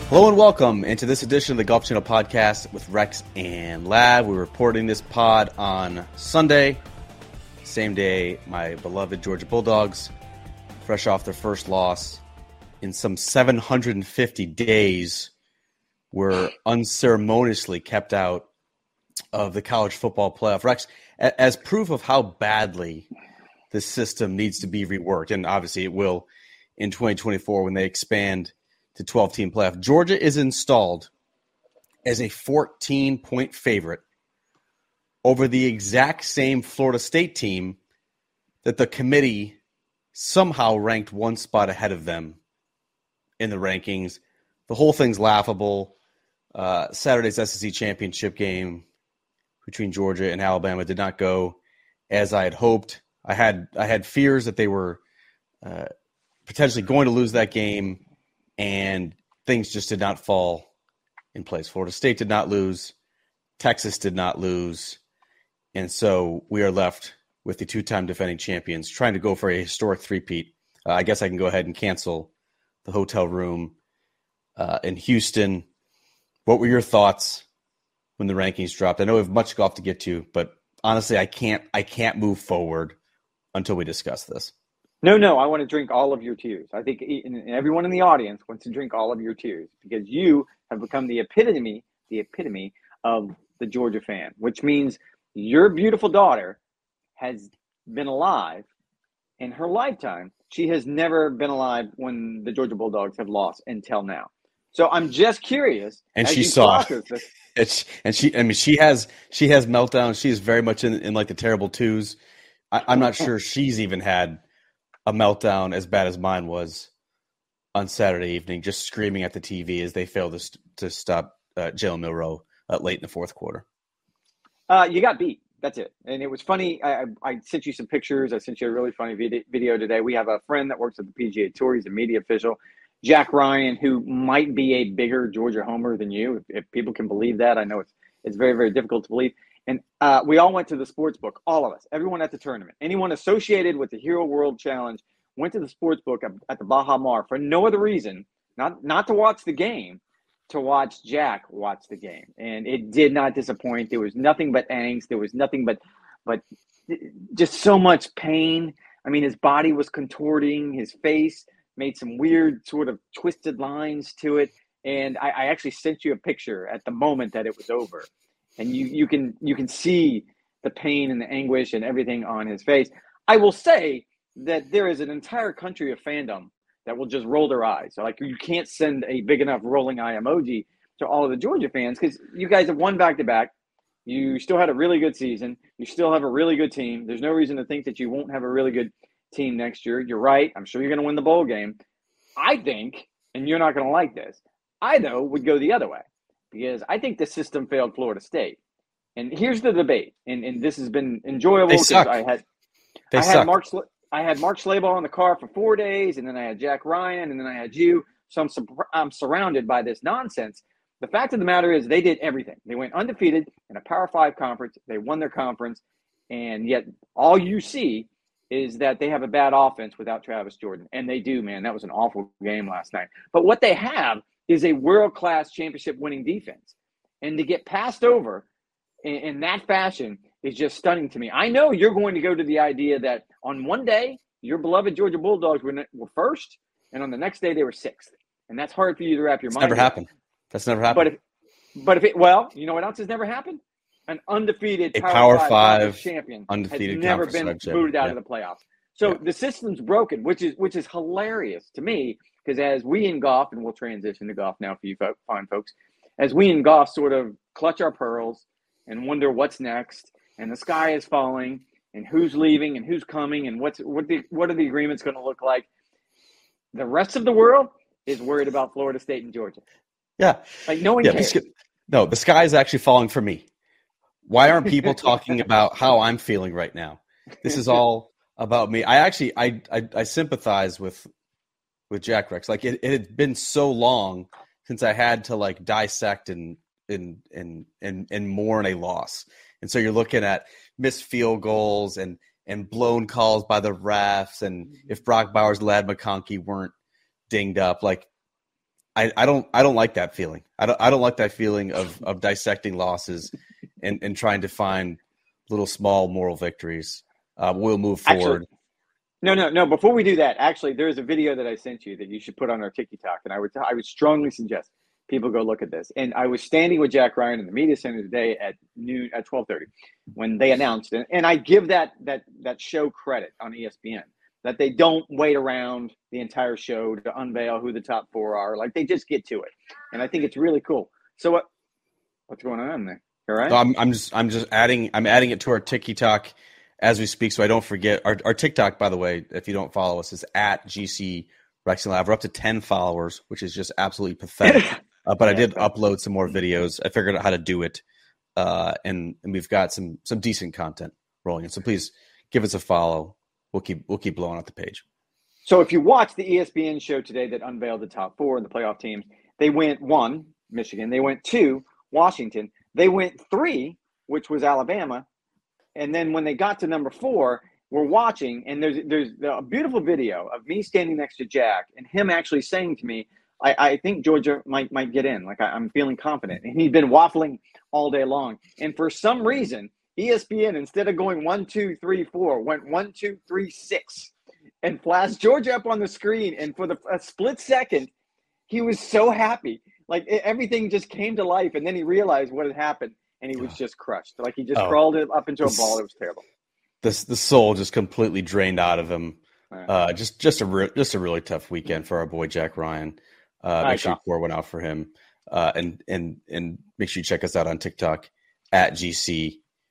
Hello and welcome into this edition of the Golf Channel podcast with Rex and Lav. We're reporting this pod on Sunday, same day my beloved Georgia Bulldogs, fresh off their first loss in some 750 days, were unceremoniously kept out of the college football playoff. Rex, as proof of how badly this system needs to be reworked, and obviously it will in 2024 when they expand to 12-team playoff, Georgia is installed as a 14-point favorite over the exact same Florida State team that the committee somehow ranked one spot ahead of them in the rankings. The whole thing's laughable. Saturday's SEC championship game between Georgia and Alabama did not go as I had hoped. I had fears that they were potentially going to lose that game, and things just did not fall in place. Florida State did not lose. Texas did not lose. And so we are left with the two-time defending champions trying to go for a historic three-peat. I guess I can go ahead and cancel the hotel room in Houston. What were your thoughts when the rankings dropped? I know we have much golf to get to, but honestly, I can't move forward until we discuss this. No, I want to drink all of your tears. I think everyone in the audience wants to drink all of your tears because you have become the epitome of the Georgia fan, which means your beautiful daughter has been alive in her lifetime. She has never been alive when the Georgia Bulldogs have lost until now. So I'm just curious. And she saw it. She has meltdowns. She is very much in like the terrible twos. I'm not sure she's even had a meltdown as bad as mine was on Saturday evening, just screaming at the TV as they failed to stop Jalen Milroe late in the fourth quarter. You got beat. That's it. And it was funny. I sent you some pictures. I sent you a really funny video today. We have a friend that works at the PGA Tour. He's a media official, Jack Ryan, who might be a bigger Georgia homer than you, if people can believe that. I know it's very, very difficult to believe. And we all went to the sports book, all of us, everyone at the tournament. Anyone associated with the Hero World Challenge went to the sports book at the Baha Mar for no other reason, not to watch the game, to watch Jack watch the game. And it did not disappoint. There was nothing but angst. There was nothing but just so much pain. I mean, his body was contorting. His face made some weird sort of twisted lines to it. And I actually sent you a picture at the moment that it was over. And you can see the pain and the anguish and everything on his face. I will say that there is an entire country of fandom that will just roll their eyes. So, like, you can't send a big enough rolling eye emoji to all of the Georgia fans because you guys have won back-to-back. You still had a really good season. You still have a really good team. There's no reason to think that you won't have a really good team next year. You're right. I'm sure you're going to win the bowl game. I think, and you're not going to like this, I, though, would go the other way. Because I think the system failed Florida State. And here's the debate. And this has been enjoyable. They suck. I had Mark Schlabach on the car for 4 days, and then I had Jack Ryan, and then I had you. So I'm surrounded by this nonsense. The fact of the matter is they did everything. They went undefeated in a Power 5 conference. They won their conference. And yet all you see is that they have a bad offense without Travis Jordan. And they do, man. That was an awful game last night. But what they have is a world-class championship-winning defense. And to get passed over in that fashion is just stunning to me. I know you're going to go to the idea that on one day, your beloved Georgia Bulldogs were first, and on the next day they were sixth. And that's hard for you to wrap your mind around. That's never happened. But if it, well, you know what else has never happened? An undefeated Power 5 champion undefeated has never been booted out of the playoffs. So the system's broken, which is hilarious to me. Because as we in golf, and we'll transition to golf now for you fine folks, as we in golf sort of clutch our pearls and wonder what's next, and the sky is falling, and who's leaving, and who's coming, and what are the agreements going to look like, the rest of the world is worried about Florida State and Georgia. Yeah. Like no one cares. No, the sky is actually falling for me. Why aren't people talking about how I'm feeling right now? This is all about me. I sympathize with Jack Rex. Like it had been so long since I had to like dissect and mourn a loss. And so you're looking at missed field goals and blown calls by the refs, and if Brock Bowers, Ladd McConkey weren't dinged up, like I don't like that feeling. I don't like that feeling of dissecting losses and trying to find little small moral victories. We'll move forward. Actually, no. Before we do that, actually, there's a video that I sent you that you should put on our TikTok, and I would strongly suggest people go look at this. And I was standing with Jack Ryan in the media center today at noon at 12:30 when they announced it, and I give that show credit on ESPN that they don't wait around the entire show to unveil who the top four are. Like, they just get to it, and I think it's really cool. So what's going on there? All right. No, I'm just adding it to our TikTok as we speak, so I don't forget. Our TikTok, by the way, if you don't follow us, is at GC Rex and Lab. We're up to 10 followers, which is just absolutely pathetic. But I did upload some more videos. I figured out how to do it, and we've got some decent content rolling in. So please give us a follow. We'll keep blowing up the page. So if you watch the ESPN show today that unveiled the top four and the playoff teams, they went 1, Michigan. They went 2, Washington. They went 3, which was Alabama. And then when they got to number 4, we're watching, and there's a beautiful video of me standing next to Jack and him actually saying to me, I think Georgia might get in. Like, I'm feeling confident. And he'd been waffling all day long. And for some reason, ESPN, instead of going 1, 2, 3, 4, went 1, 2, 3, 6 and flashed Georgia up on the screen. And for a split second, he was so happy. Like, everything just came to life. And then he realized what had happened, and he was just crushed. Like, he just crawled it up into a ball. It was terrible. The soul just completely drained out of him. Just a really tough weekend for our boy Jack Ryan. Make sure you pour one out for him, and make sure you check us out on TikTok at GC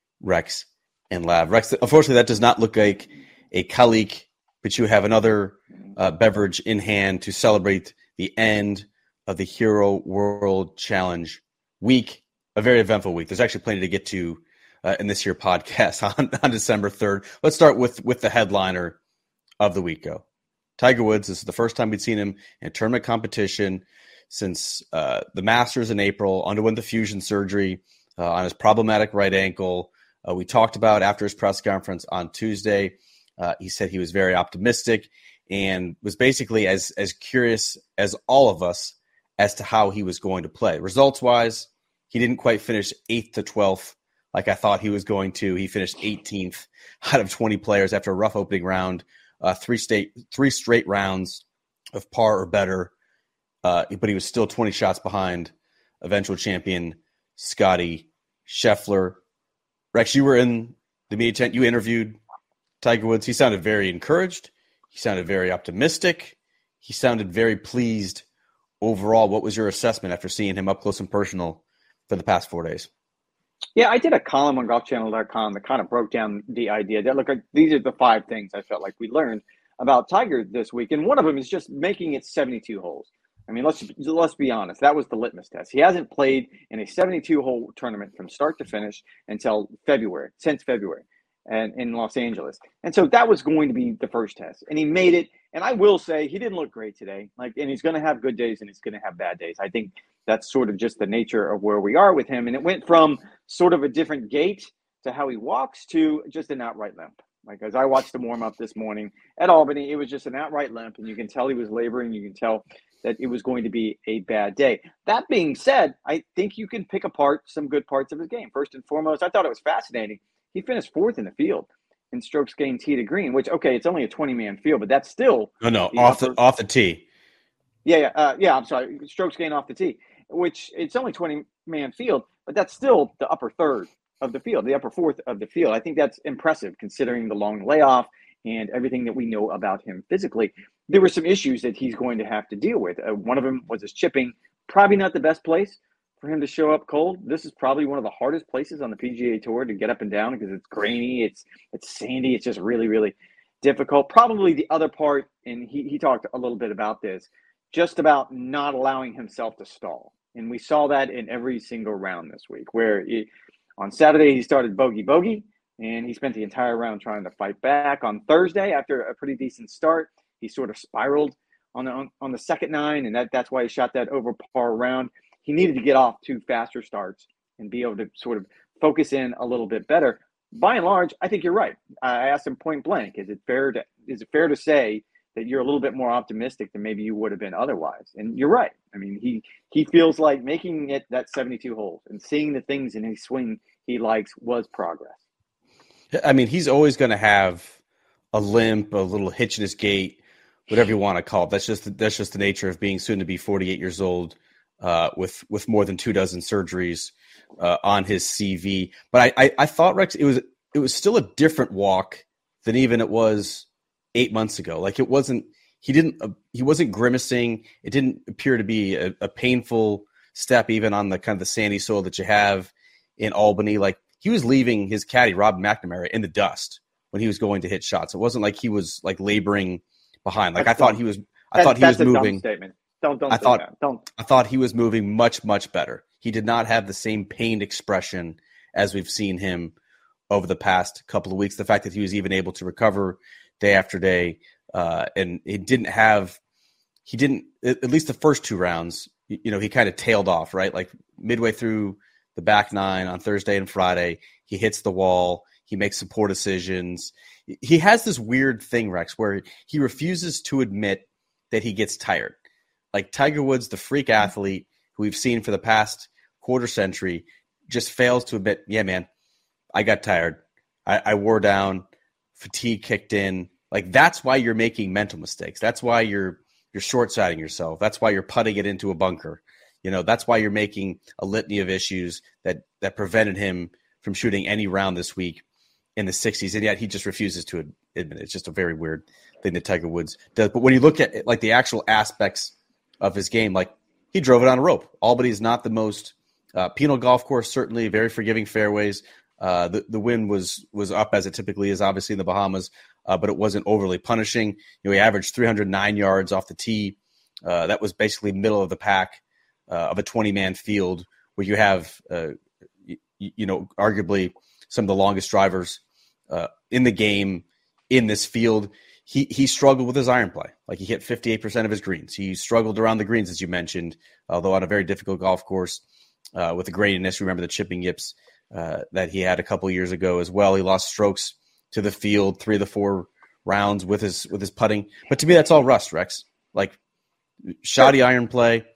Rex and Lab. Rex, unfortunately, that does not look like a colleague, but you have another beverage in hand to celebrate the end of the Hero World Challenge week. A very eventful week. There's actually plenty to get to in this here podcast on December 3rd. Let's start with the headliner of the week. Tiger Woods. This is the first time we'd seen him in tournament competition since the Masters in April. Underwent the fusion surgery on his problematic right ankle. We talked about after his press conference on Tuesday. He said he was very optimistic and was basically as curious as all of us as to how he was going to play. Results-wise, he didn't quite finish 8th to 12th like I thought he was going to. He finished 18th out of 20 players after a rough opening round. 3 straight rounds of par or better, but he was still 20 shots behind eventual champion Scotty Scheffler. Rex, you were in the media tent. You interviewed Tiger Woods. He sounded very encouraged. He sounded very optimistic. He sounded very pleased overall. What was your assessment after seeing him up close and personal for the past 4 days? Yeah, I did a column on golfchannel.com that kind of broke down the idea that, look, these are the 5 things I felt like we learned about Tiger this week. And one of them is just making it 72 holes. I mean, let's be honest. That was the litmus test. He hasn't played in a 72-hole tournament from start to finish since February, and in Los Angeles. And so that was going to be the first test. And he made it. And I will say he didn't look great today. And he's going to have good days and he's going to have bad days. I think that's sort of just the nature of where we are with him. And it went from sort of a different gait to how he walks to just an outright limp. Like, as I watched the warm-up this morning at Albany, it was just an outright limp. And you can tell he was laboring. You can tell that it was going to be a bad day. That being said, I think you can pick apart some good parts of his game. First and foremost, I thought it was fascinating. He finished 4th in the field in strokes gained tee to green, which, okay, it's only a 20-man field, but that's still off the tee. Yeah, I'm sorry, strokes gained off the tee, which it's only 20-man field, but that's still the upper third of the field, the upper fourth of the field. I think that's impressive considering the long layoff and everything that we know about him physically. There were some issues that he's going to have to deal with. One of them was his chipping. Probably not the best place for him to show up cold. This is probably one of the hardest places on the PGA Tour to get up and down because it's grainy, it's sandy, it's just really, really difficult. Probably the other part, and he talked a little bit about this, just about not allowing himself to stall. And we saw that in every single round this week, where on Saturday he started bogey, and he spent the entire round trying to fight back. On Thursday, after a pretty decent start, he sort of spiraled on the second 9, and that's why he shot that over par round. He needed to get off 2 faster starts and be able to sort of focus in a little bit better. By and large, I think you're right. I asked him point blank, is it fair to say that you're a little bit more optimistic than maybe you would have been otherwise. And you're right. I mean, he feels like making it that 72 holes and seeing the things in his swing he likes was progress. I mean, he's always going to have a limp, a little hitch in his gait, whatever you want to call it. That's just the nature of being soon to be 48 years old, with more than 24 surgeries on his CV. But I thought, Rex, it was still a different walk than even it was 8 months ago. Like he wasn't grimacing. It didn't appear to be a painful step even on the kind of the sandy soil that you have in Albany. Like he was leaving his caddy, Rob McNamara, in the dust when he was going to hit shots. It wasn't like he was like laboring behind. Like I thought he was moving. Statement. I thought he was moving much, much better. He did not have the same pained expression as we've seen him over the past couple of weeks. The fact that he was even able to recover day after day, and it didn't, at least the first two rounds, you know, he kind of tailed off, right? Like midway through the back nine on Thursday and Friday, he hits the wall. He makes some poor decisions. He has this weird thing, Rex, where he refuses to admit that he gets tired. Like Tiger Woods, the freak athlete who we've seen for the past quarter century, just fails to admit, yeah, man, I got tired. I wore down. Fatigue kicked in. Like that's why you're making mental mistakes. That's why you're short-siding yourself. That's why you're putting it into a bunker. You know, that's why you're making a litany of issues that prevented him from shooting any round this week in the 60s, and yet he just refuses to admit it. It's just a very weird thing that Tiger Woods does. But when you look at like the actual aspects of his game, like he drove it on a rope. Albany is not the most penal golf course, certainly very forgiving fairways. The wind was up as it typically is, obviously in the Bahamas, but it wasn't overly punishing. You know, he averaged 309 yards off the tee. That was basically middle of the pack of a 20-man field where you have, arguably some of the longest drivers in the game in this field. He struggled with his iron play. Like he hit 58% of his greens. He struggled around the greens, as you mentioned, although on a very difficult golf course with the graininess. Remember the chipping yips that he had a couple years ago as well. He lost strokes to the field 3 of the 4 rounds with his putting. But to me, that's all rust, Rex. Like shoddy iron play,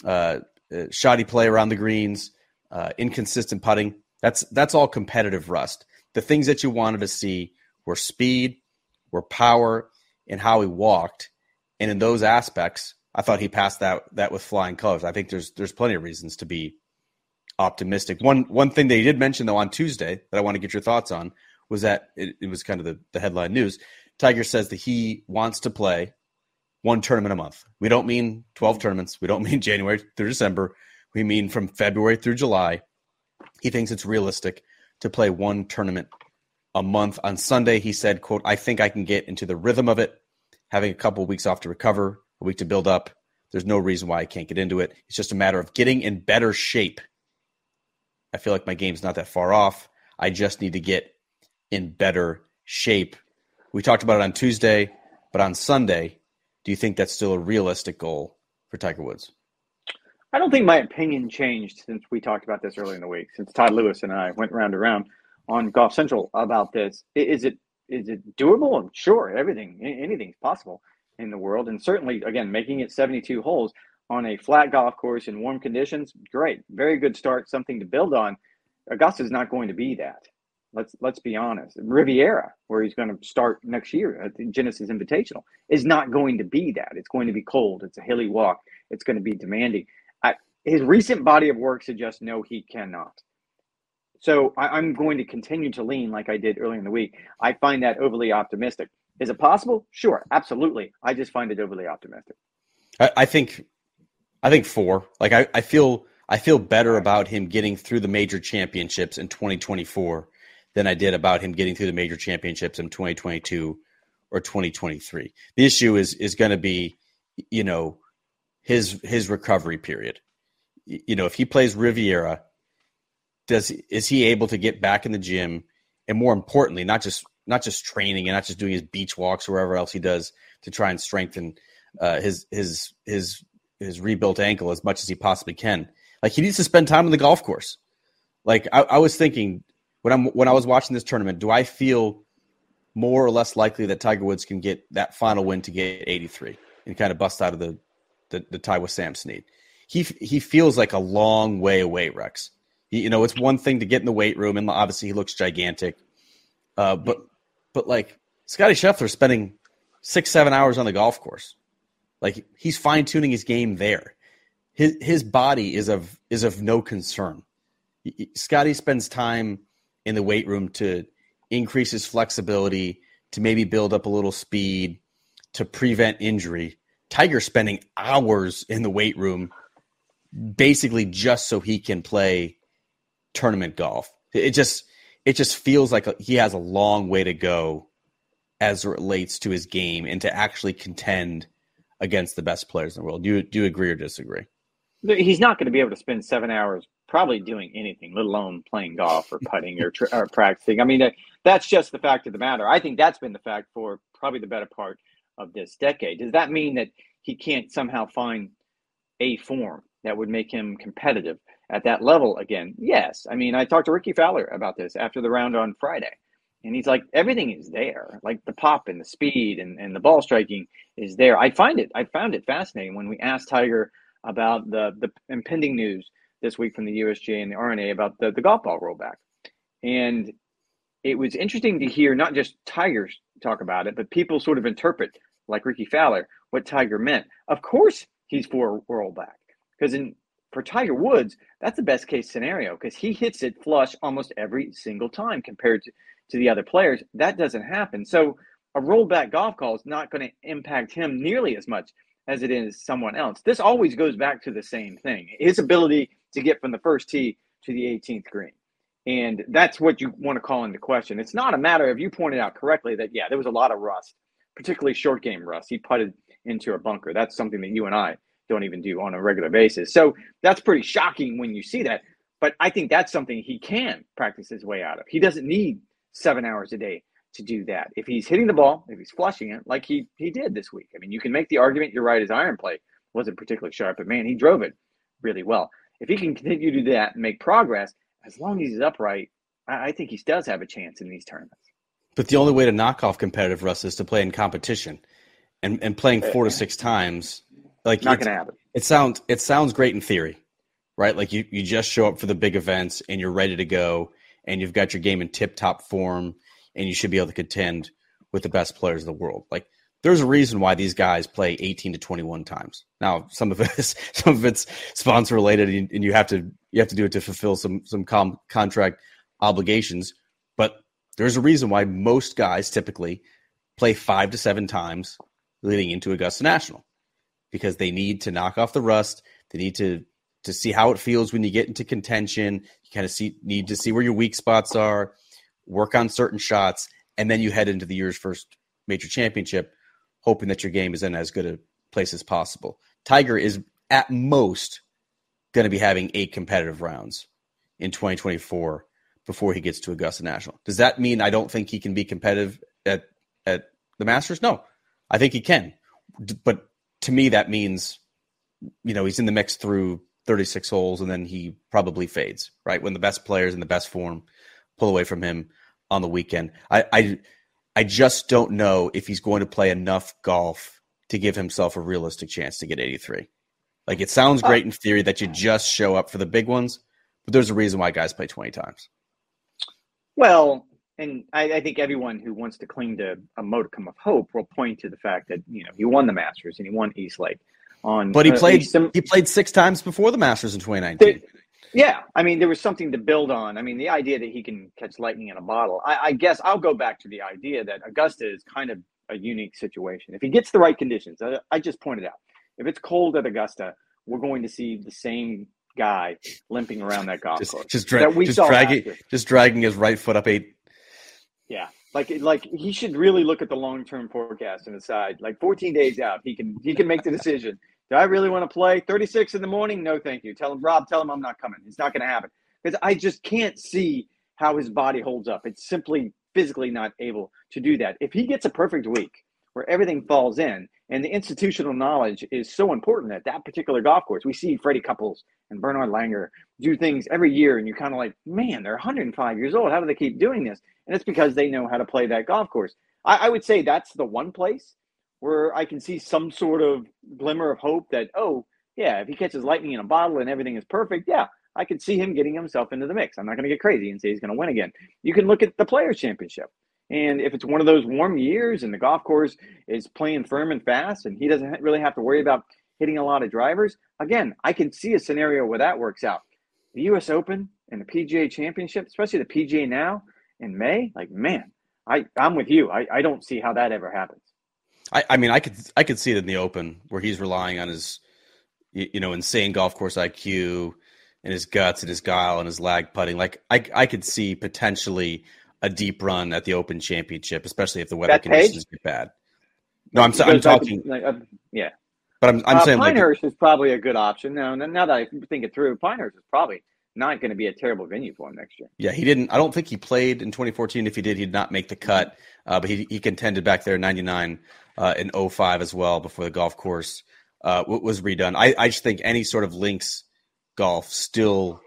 shoddy play around the greens, inconsistent putting. That's all competitive rust. The things that you wanted to see were speed, were power, and how he walked. And in those aspects, I thought he passed that with flying colors. I think there's plenty of reasons to be optimistic. One thing that he did mention, though, on Tuesday that I want to get your thoughts on was that it was kind of the headline news. Tiger says that he wants to play one tournament a month. We don't mean 12 tournaments. We don't mean January through December. We mean from February through July. He thinks it's realistic to play one tournament a month. On Sunday, he said, quote, I think I can get into the rhythm of it, having a couple of weeks off to recover, a week to build up. There's no reason why I can't get into it. It's just a matter of getting in better shape. I feel like my game's not that far off. I just need to get in better shape. We talked about it on Tuesday, but on Sunday, do you think that's still a realistic goal for Tiger Woods? I don't think my opinion changed since we talked about this earlier in the week, since Todd Lewis and I went round and round on Golf Central about this. Is it doable? Sure, anything's possible in the world. And certainly, again, making it 72 holes on a flat golf course in warm conditions, great. Very good start, something to build on. Augusta's not going to be that. Let's be honest. Riviera, where he's going to start next year at the Genesis Invitational, is not going to be that. It's going to be cold. It's a hilly walk. It's going to be demanding. His recent body of work suggests no, he cannot. So I'm going to continue to lean like I did earlier in the week. I find that overly optimistic. Is it possible? Sure, absolutely. I just find it overly optimistic. I think 4. Like I feel better about him getting through the major championships in 2024 than I did about him getting through the major championships in 2022 or 2023. The issue is going to be, his recovery period. If he plays Riviera, is he able to get back in the gym, and more importantly, not just training and not just doing his beach walks or wherever else he does to try and strengthen his rebuilt ankle as much as he possibly can. Like he needs to spend time on the golf course. Like I was thinking when I was watching this tournament, do I feel more or less likely that Tiger Woods can get that final win to get 83 and kind of bust out of the tie with Sam Snead. He feels like a long way away, Rex. It's one thing to get in the weight room, and obviously he looks gigantic. But like Scottie Scheffler spending 6-7 hours on the golf course. Like, he's fine-tuning his game there. His body is of no concern. Scottie spends time in the weight room to increase his flexibility, to maybe build up a little speed, to prevent injury. Tiger's spending hours in the weight room basically just so he can play tournament golf. It just feels like he has a long way to go as it relates to his game and to actually contend against the best players in the world. Do you agree or disagree? He's not going to be able to spend 7 hours probably doing anything, let alone playing golf or putting or practicing. I mean, that's just the fact of the matter. I think that's been the fact for probably the better part of this decade. Does that mean that he can't somehow find a form that would make him competitive at that level again? Yes. I mean, I talked to Ricky Fowler about this after the round on Friday, and he's like, everything is there. Like the pop and the speed and the ball striking is there. I found it fascinating when we asked Tiger about the impending news this week from the USGA and the R&A about the golf ball rollback. And it was interesting to hear not just Tiger talk about it, but people sort of interpret, like Ricky Fowler, what Tiger meant. Of course he's for a rollback, because for Tiger Woods, that's the best case scenario, because he hits it flush almost every single time compared to the other players. That doesn't happen. So a rollback golf call is not going to impact him nearly as much as it is someone else. This always goes back to the same thing, his ability to get from the first tee to the 18th green. And that's what you want to call into question. It's not a matter of, you pointed out correctly that, yeah, there was a lot of rust, particularly short game rust. He putted into a bunker. That's something that you and I don't even do on a regular basis. So that's pretty shocking when you see that. But I think that's something he can practice his way out of. He doesn't need 7 hours a day to do that. If he's hitting the ball, if he's flushing it, like he did this week. I mean, you can make the argument, you're right, his iron play wasn't particularly sharp, but man, he drove it really well. If he can continue to do that and make progress, as long as he's upright, I think he does have a chance in these tournaments. But the only way to knock off competitive rust is to play in competition, and playing 4 to 6 times. Like, not going to happen. It sounds great in theory, right? Like you just show up for the big events and you're ready to go, and you've got your game in tip-top form, and you should be able to contend with the best players in the world. Like, there's a reason why these guys play 18 to 21 times. Now, some of it's sponsor related, and you have to do it to fulfill some contract obligations. But there's a reason why most guys typically play 5 to 7 times leading into Augusta National, because they need to knock off the rust. They need to see how it feels when you get into contention. You kind of need to see where your weak spots are, work on certain shots, and then you head into the year's first major championship, hoping that your game is in as good a place as possible. Tiger is at most going to be having 8 competitive rounds in 2024 before he gets to Augusta National. Does that mean I don't think he can be competitive at the Masters? No, I think he can. But to me, that means, he's in the mix through 36 holes, and then he probably fades, right? When the best players in the best form pull away from him on the weekend. I just don't know if he's going to play enough golf to give himself a realistic chance to get 83. Like, it sounds great in theory that you just show up for the big ones, but there's a reason why guys play 20 times. Well, and I think everyone who wants to cling to a modicum of hope will point to the fact that, he won the Masters and he won East Lake. But he played 6 times before the Masters in 2019. Yeah, I mean, there was something to build on. I mean, the idea that he can catch lightning in a bottle. I guess I'll go back to the idea that Augusta is kind of a unique situation. If he gets the right conditions, I just pointed out, if it's cold at Augusta, we're going to see the same guy limping around that golf course. Just dragging his right foot up 8. Yeah, like he should really look at the long-term forecast and decide, like 14 days out, he can make the decision. Do I really want to play 36 in the morning? No, thank you. Tell him I'm not coming. It's not going to happen, because I just can't see how his body holds up. It's simply physically not able to do that. If he gets a perfect week where everything falls in And the institutional knowledge is so important at that particular golf course. We see Freddie Couples and Bernhard Langer do things every year, and you're kind of like, man, they're 105 years old. How do they keep doing this? And it's because they know how to play that golf course. I would say that's the one place where I can see some sort of glimmer of hope that, oh, yeah, if he catches lightning in a bottle and everything is perfect, yeah, I could see him getting himself into the mix. I'm not going to get crazy and say he's going to win again. You can look at the Players' Championship. And if it's one of those warm years and the golf course is playing firm and fast and he doesn't really have to worry about hitting a lot of drivers, again, I can see a scenario where that works out. The U.S. Open and the PGA Championship, especially the PGA now in May, like, man, I'm with you. I don't see how that ever happens. I mean, I could see it in the Open where he's relying on his, insane golf course IQ and his guts and his guile and his lag putting. Like, I could see potentially a deep run at the Open Championship, especially if the weather conditions get bad. No, I'm talking. Yeah. But I'm saying Pinehurst is probably a good option. Now that I think it through, Pinehurst is probably not going to be a terrible venue for him next year. Yeah, he didn't. I don't think he played in 2014. If he did, he'd not make the cut. But he contended back there in 99 in 05 as well before the golf course was redone. I just think any sort of links golf still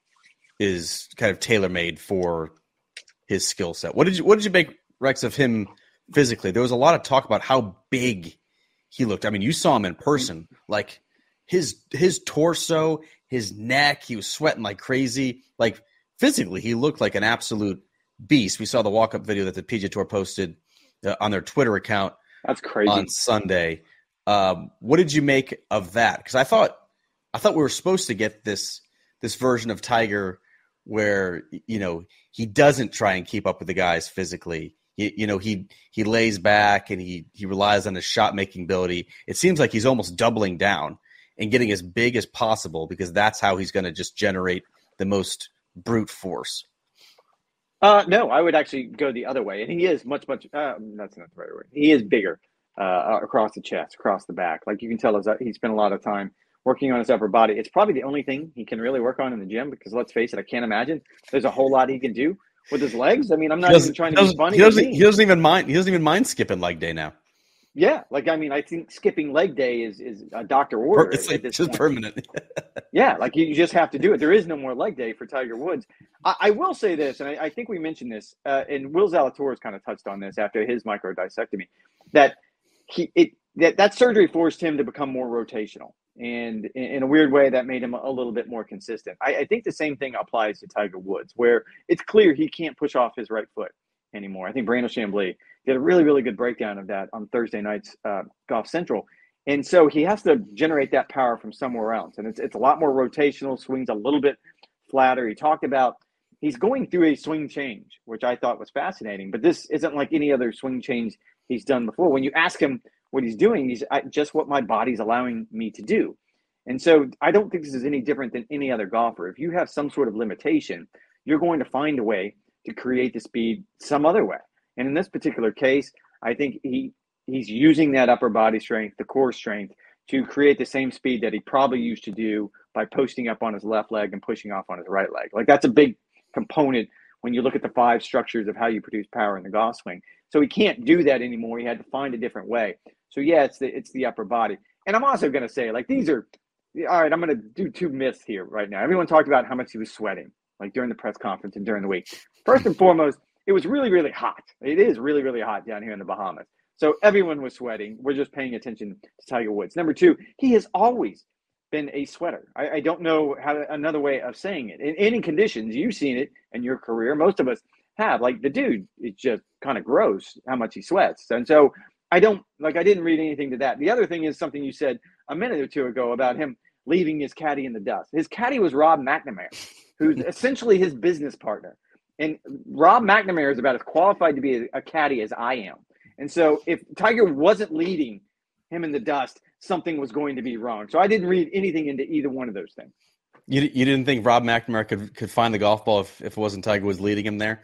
is kind of tailor-made for his skill set. What did you make, Rex, of him physically? There was a lot of talk about how big he looked. I mean, you saw him in person, like his torso, his neck, he was sweating like crazy. Like physically, he looked like an absolute beast. We saw the walk-up video that the PGA Tour posted on their Twitter account. That's crazy. On Sunday. What did you make of that? Because I thought we were supposed to get this version of Tiger where, he doesn't try and keep up with the guys physically. He lays back and he relies on his shot making ability. It seems like he's almost doubling down and getting as big as possible because that's how he's going to just generate the most brute force. No, I would actually go the other way. And he is much, that's not the right word. He is bigger across the chest, across the back. Like you can tell he spent a lot of time working on his upper body. It's probably the only thing he can really work on in the gym because let's face it, I can't imagine there's a whole lot he can do with his legs. I mean, I'm not even trying to be funny. He doesn't even mind skipping leg day now. Yeah, I think skipping leg day is a doctor order. It's like just permanent. Yeah, like you just have to do it. There is no more leg day for Tiger Woods. I will say this, and I think we mentioned this, and Will Zalatoris kind of touched on this after his microdiscectomy, that that surgery forced him to become more rotational. And in a weird way, that made him a little bit more consistent. I think the same thing applies to Tiger Woods, where it's clear he can't push off his right foot anymore. I think Brandon Chambly did a really, really good breakdown of that on Thursday night's Golf Central. And so he has to generate that power from somewhere else. And it's a lot more rotational, swings a little bit flatter. He talked about he's going through a swing change, which I thought was fascinating. But this isn't like any other swing change he's done before. When you ask him what he's doing, he's just what my body's allowing me to do. And so I don't think this is any different than any other golfer. If you have some sort of limitation, you're going to find a way to create the speed some other way. And in this particular case, I think he's using that upper body strength, the core strength, to create the same speed that he probably used to do by posting up on his left leg and pushing off on his right leg. Like that's a big component when you look at the 5 structures of how you produce power in the golf swing. So he can't do that anymore. He had to find a different way. So yeah, it's the upper body. And I'm also going to say, like, these are, all right, I'm going to do 2 myths here right now. Everyone talked about how much he was sweating, like during the press conference and during the week. First and foremost, it was really, really hot. It is really, really hot down here in the Bahamas. So everyone was sweating. We're just paying attention to Tiger Woods. Number 2, he has always been a sweater. I don't know how another way of saying it. In any conditions, you've seen it in your career. Most of us have. Like the dude, it's just kind of gross how much he sweats. And so I didn't read anything to that. The other thing is something you said a minute or 2 ago about him leaving his caddy in the dust. His caddy was Rob McNamara, who's essentially his business partner. And Rob McNamara is about as qualified to be a caddy as I am. And so if Tiger wasn't leading him in the dust, something was going to be wrong. So I didn't read anything into either one of those things. You didn't think Rob McNamara could find the golf ball if it wasn't Tiger Woods leading him there?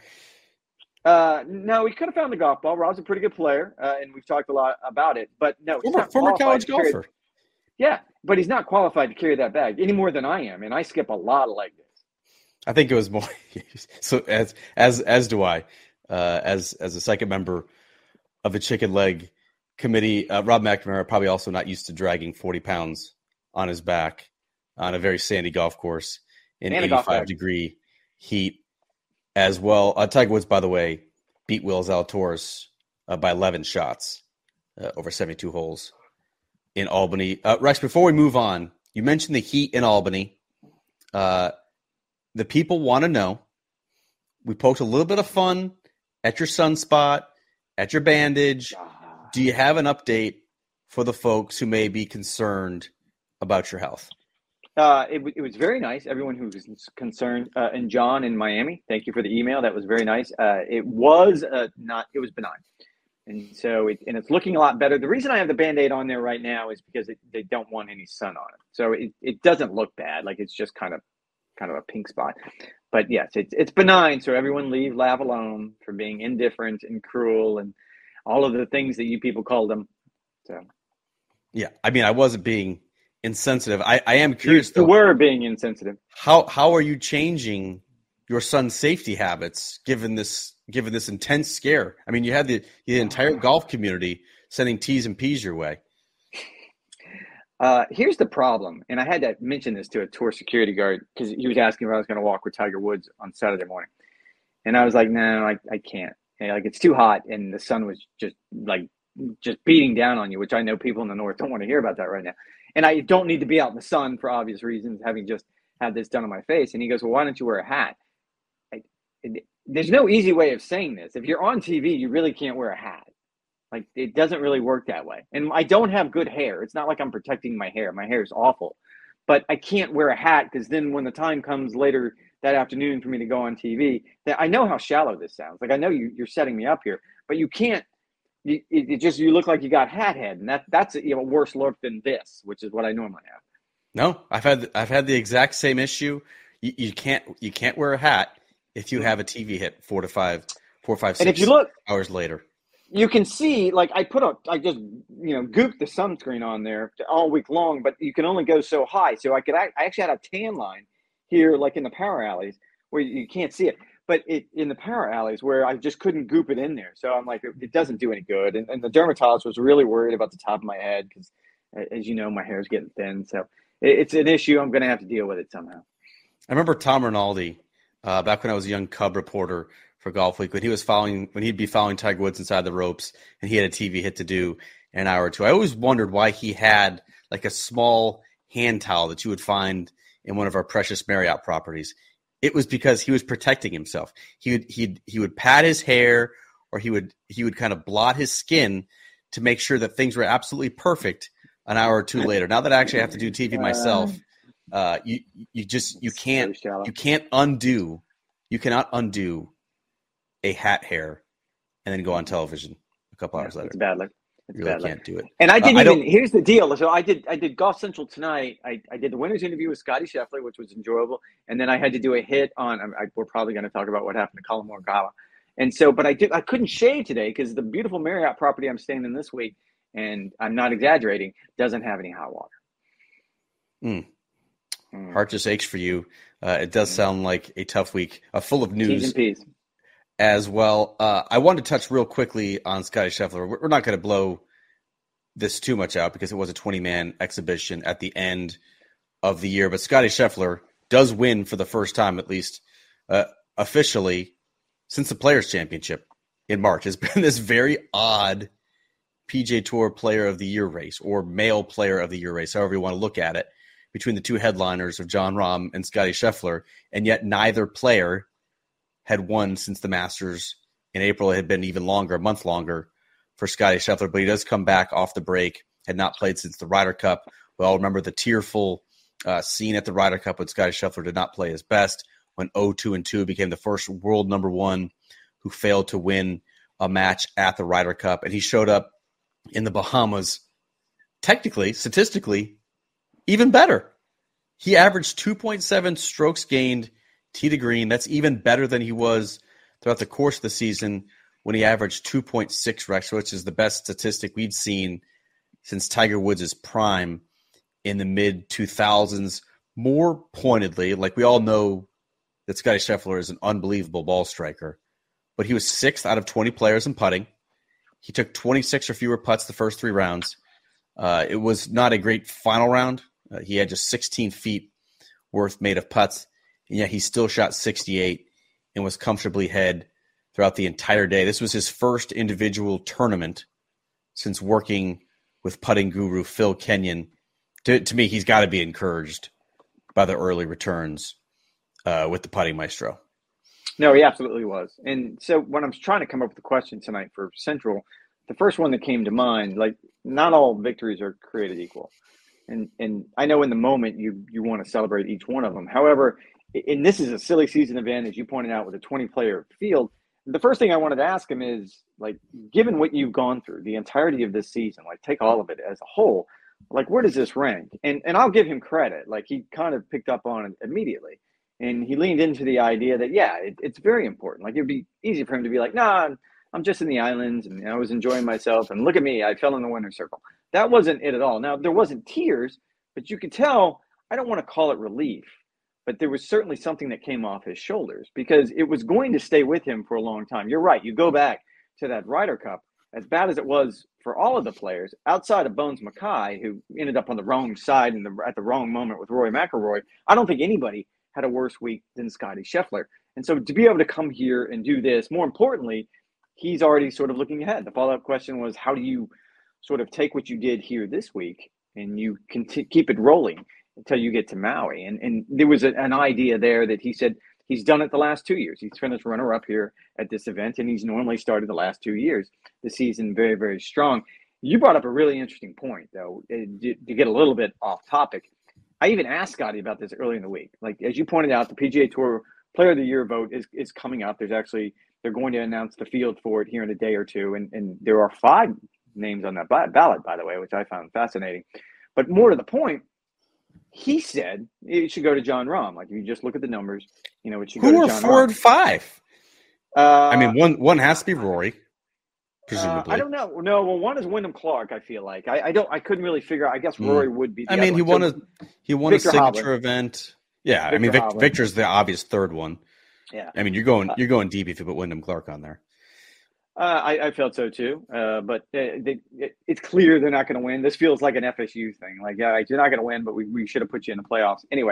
No, he could have found the golf ball. Rob's a pretty good player, and we've talked a lot about it. But no, former college golfer. Yeah, but he's not qualified to carry that bag any more than I am, and I skip a lot of leg days. I think it was more so as do I, as a second member of a chicken leg committee, Rob McNamara, probably also not used to dragging 40 pounds on his back on a very sandy golf course in 85-degree heat as well. Tiger Woods, by the way, beat Will Zalatoris by 11 shots over 72 holes in Albany. Rex, before we move on, you mentioned the heat in Albany. The people want to know. We poked a little bit of fun at your sunspot, at your bandage. Do you have an update for the folks who may be concerned about your health? It was very nice. Everyone who was concerned, and John in Miami, thank you for the email. That was very nice. It was it was benign. And so it's looking a lot better. The reason I have the Band-Aid on there right now is because they don't want any sun on it. So it doesn't look bad. Like it's just kind of a pink spot. But yes, it's benign. So everyone leave Lav alone for being indifferent and cruel and all of the things that you people call them. So yeah, I mean, I wasn't being insensitive. I am curious though. You were being insensitive. How are you changing your son's safety habits given this intense scare? I mean, you had the entire golf community sending T's and P's your way. Here's the problem, and I had to mention this to a tour security guard because he was asking if I was going to walk with Tiger Woods on Saturday morning, and I was like, no, I can't. And, like, it's too hot, and the sun was just beating down on you, which I know people in the north don't want to hear about that right now. And I don't need to be out in the sun for obvious reasons, having just had this done on my face. And he goes, well, why don't you wear a hat? There's no easy way of saying this. If you're on TV, you really can't wear a hat. Like, it doesn't really work that way. And I don't have good hair. It's not like I'm protecting my hair. My hair is awful. But I can't wear a hat because then when the time comes later that afternoon for me to go on TV, that I know how shallow this sounds. Like, I know you're setting me up here, but you can't. You look like you got hat head, and that's a worse look than this, which is what I normally have. No, I've had the exact same issue. You can't wear a hat if you have a TV hit 4 or 5, 6 and if you look, hours later. You can see, like, I just gooped the sunscreen on there all week long, but you can only go so high. So I actually had a tan line here, like in the power alleys, where you can't see it. But in the power alleys where I just couldn't goop it in there. So I'm like, it doesn't do any good. And the dermatologist was really worried about the top of my head because, as you know, my hair is getting thin. So it's an issue. I'm going to have to deal with it somehow. I remember Tom Rinaldi, back when I was a young Cub reporter for Golf Week, when he'd be following Tiger Woods inside the ropes and he had a TV hit to do in an hour or two. I always wondered why he had like a small hand towel that you would find in one of our precious Marriott properties. It was because he was protecting himself. He would pat his hair, or he would kind of blot his skin to make sure that things were absolutely perfect an hour or two later. Now that I actually have to do TV myself, you cannot undo a hat hair and then go on television a couple hours later. It's bad luck. You really can't do it. And here's the deal. So I did Golf Central tonight. I did the winner's interview with Scotty Scheffler, which was enjoyable. And then I had to do a hit on, we're probably going to talk about what happened to Colin Morikawa. And so, but I couldn't shave today because the beautiful Marriott property I'm staying in this week, and I'm not exaggerating, doesn't have any hot water. Heart just aches for you. It does sound like a tough week, full of news. T's and P's. As well. I wanted to touch real quickly on Scotty Scheffler. We're not going to blow this too much out because it was a 20-man exhibition at the end of the year. But Scotty Scheffler does win for the first time, at least officially, since the Players' Championship in March. It's been this very odd PGA Tour Player of the Year race, or Male Player of the Year race, however you want to look at it, between the two headliners of Jon Rahm and Scotty Scheffler, and yet neither player had won since the Masters in April. It had been even longer, a month longer for Scotty Scheffler, but he does come back off the break, had not played since the Ryder Cup. We all remember the tearful scene at the Ryder Cup when Scotty Scheffler did not play his best, when 0-2-2 became the first world number one who failed to win a match at the Ryder Cup. And he showed up in the Bahamas, technically, statistically, even better. He averaged 2.7 strokes gained tee to green. That's even better than he was throughout the course of the season when he averaged 2.6 Rex, which is the best statistic we'd seen since Tiger Woods' prime in the mid-2000s. More pointedly, like, we all know that Scotty Scheffler is an unbelievable ball striker, but he was 6th out of 20 players in putting. He took 26 or fewer putts the first 3 rounds. It was not a great final round. He had just 16 feet worth made of putts, and yet he still shot 68 and was comfortably ahead throughout the entire day. This was his first individual tournament since working with putting guru Phil Kenyon. To me, he's got to be encouraged by the early returns with the putting maestro. No, he absolutely was. And so when I'm trying to come up with a question tonight for Central, the first one that came to mind, like, not all victories are created equal. And I know in the moment you want to celebrate each one of them. However, and this is a silly season event, as you pointed out, with a 20-player field. The first thing I wanted to ask him is, like, given what you've gone through, the entirety of this season, like, take all of it as a whole, like, where does this rank? And I'll give him credit. Like, he kind of picked up on it immediately. And he leaned into the idea that, yeah, it's very important. Like, it'd be easy for him to be like, nah, I'm just in the islands and I was enjoying myself. And look at me, I fell in the winner's circle. That wasn't it at all. Now, there wasn't tears, but you could tell, I don't want to call it relief, but there was certainly something that came off his shoulders because it was going to stay with him for a long time. You're right. You go back to that Ryder Cup, as bad as it was for all of the players, outside of Bones Mackay, who ended up on the wrong side at the wrong moment with Rory McIlroy, I don't think anybody had a worse week than Scottie Scheffler. And so to be able to come here and do this, more importantly, he's already sort of looking ahead. The follow-up question was, how do you sort of take what you did here this week and you can keep it rolling until you get to Maui? And there was an idea there that he said he's done it the last 2 years. He's finished runner-up here at this event, and he's normally started the last 2 years. The season very, very strong. You brought up a really interesting point, though, to get a little bit off topic. I even asked Scottie about this early in the week. Like, as you pointed out, the PGA Tour Player of the Year vote is coming up. They're going to announce the field for it here in a day or two. And there are 5 names on that ballot, by the way, which I found fascinating. But more to the point, he said it should go to Jon Rahm. Like, if you just look at the numbers, it should go to Jon Rahm. Who are 4 and 5? I mean, one has to be Rory, presumably. I don't know. No, well, one is Wyndham Clark, I feel like. I couldn't really figure out. I guess Rory would be the other one. He won a signature event. Yeah, Victor's the obvious third one. Yeah. I mean, you're going deep if you put Wyndham Clark on there. I felt so too, but it's clear they're not going to win. This feels like an FSU thing. Like, yeah, you're not going to win, but we should have put you in the playoffs. Anyway,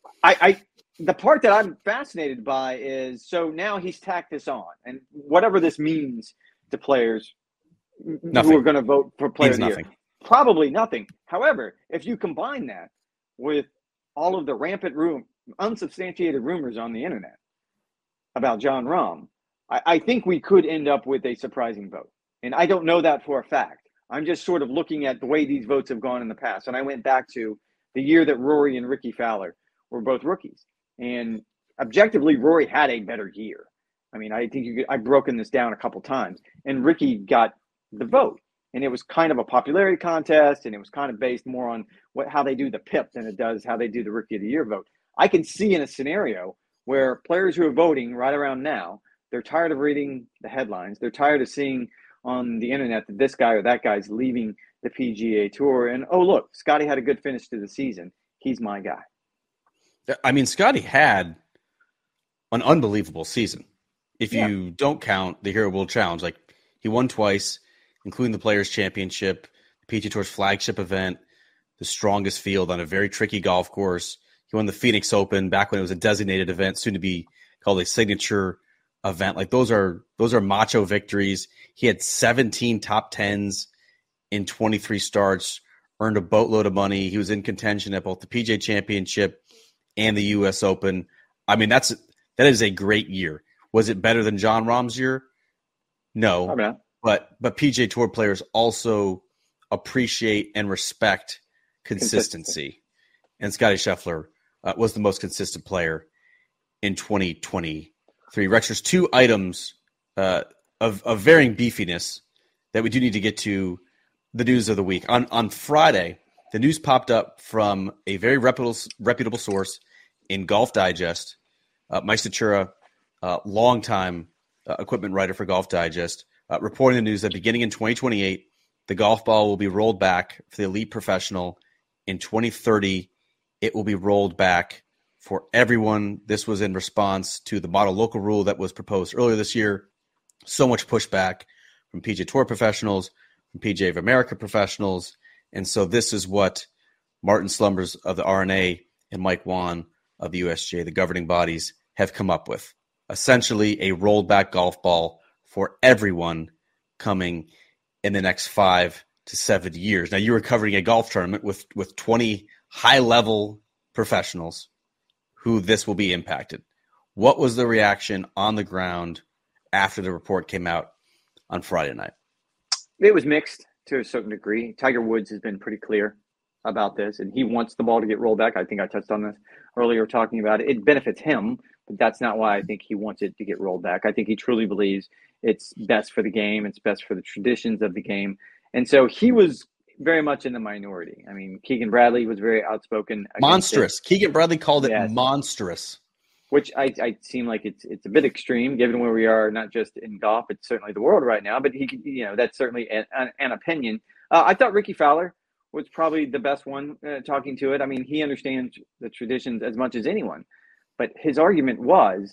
the part that I'm fascinated by is, so now he's tacked this on, and whatever this means to players nothing. who are going to vote for Player of the Year, probably nothing. However, if you combine that with all of the rampant unsubstantiated rumors on the internet about Jon Rahm, I think we could end up with a surprising vote. And I don't know that for a fact. I'm just sort of looking at the way these votes have gone in the past. And I went back to the year that Rory and Ricky Fowler were both rookies. And objectively, Rory had a better year. I mean, I think I've broken this down a couple times. And Ricky got the vote. And it was kind of a popularity contest. And it was kind of based more on how they do the PIP than it does how they do the Rookie of the Year vote. I can see in a scenario where players who are voting right around now, they're tired of reading the headlines. They're tired of seeing on the internet that this guy or that guy's leaving the PGA Tour. And, oh, look, Scottie had a good finish to the season. He's my guy. I mean, Scottie had an unbelievable season. If you don't count the Hero World Challenge, like, he won twice, including the Players' Championship, the PGA Tour's flagship event, the strongest field on a very tricky golf course. He won the Phoenix Open back when it was a designated event, soon to be called a signature event. Like, those are macho victories. He had 17 top 10s in 23 starts, earned a boatload of money. He was in contention at both the PGA Championship and the US Open. I mean, that is a great year. Was it better than Jon Rahm's year? No. But PGA Tour players also appreciate and respect consistency. And Scottie Scheffler was the most consistent player in 2023. Rex, there's 2 items of varying beefiness that we do need to get to the news of the week. On Friday, the news popped up from a very reputable source in Golf Digest, Mike Stachura, longtime equipment writer for Golf Digest, reporting the news that beginning in 2028, the golf ball will be rolled back for the elite professional. In 2030, it will be rolled back for everyone. This was in response to the model local rule that was proposed earlier this year. So much pushback from PGA Tour professionals, from PGA of America professionals. And so this is what Martin Slumbers of the R&A and Mike Wan of the USGA, the governing bodies, have come up with. Essentially a rolled back golf ball for everyone coming in the next 5 to 7 years. Now, you were covering a golf tournament with 20 high-level professionals who this will be impacted. What was the reaction on the ground after the report came out on Friday night? It was mixed to a certain degree. Tiger Woods has been pretty clear about this, and he wants the ball to get rolled back. I think I touched on this earlier talking about it. It benefits him, but that's not why I think he wants it to get rolled back. I think he truly believes it's best for the game. It's best for the traditions of the game. And so he was very much in the minority. I mean, Keegan Bradley was very outspoken. Monstrous. Keegan Bradley called it monstrous. Which I seem like it's a bit extreme given where we are, not just in golf, it's certainly the world right now, but that's certainly an opinion. I thought Ricky Fowler was probably the best one talking to it. I mean, he understands the traditions as much as anyone, but his argument was,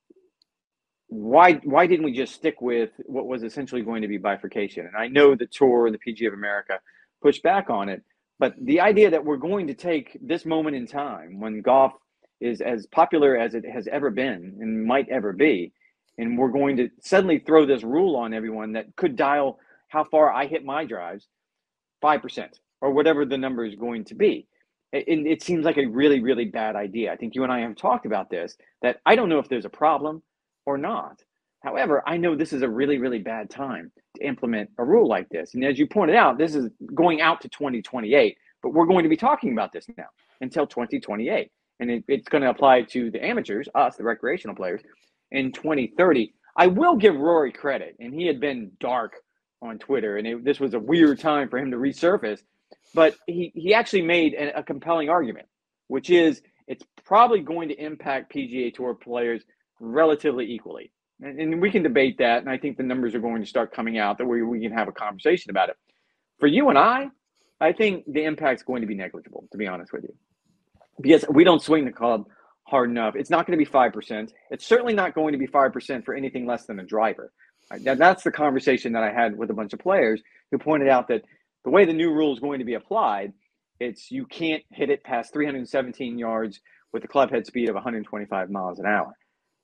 why didn't we just stick with what was essentially going to be bifurcation? And I know the Tour and the PGA of America pushed back on it, but the idea that we're going to take this moment in time when golf is as popular as it has ever been and might ever be, and we're going to suddenly throw this rule on everyone that could dial how far I hit my drives, 5%, or whatever the number is going to be. It seems like a really, really bad idea. I think you and I have talked about this, that I don't know if there's a problem or not. However, I know this is a really, really bad time to implement a rule like this. And as you pointed out, this is going out to 2028, but we're going to be talking about this now until 2028. And it's going to apply to the amateurs, us, the recreational players, in 2030. I will give Rory credit, and he had been dark on Twitter, and this was a weird time for him to resurface, but he actually made a compelling argument, which is it's probably going to impact PGA Tour players relatively equally. And we can debate that, and I think the numbers are going to start coming out that we can have a conversation about it. For you and I think the impact's going to be negligible, to be honest with you. Because we don't swing the club hard enough. It's not going to be 5%. It's certainly not going to be 5% for anything less than a driver. Right? That's the conversation that I had with a bunch of players who pointed out that the way the new rule is going to be applied, it's you can't hit it past 317 yards with a club head speed of 125 miles an hour.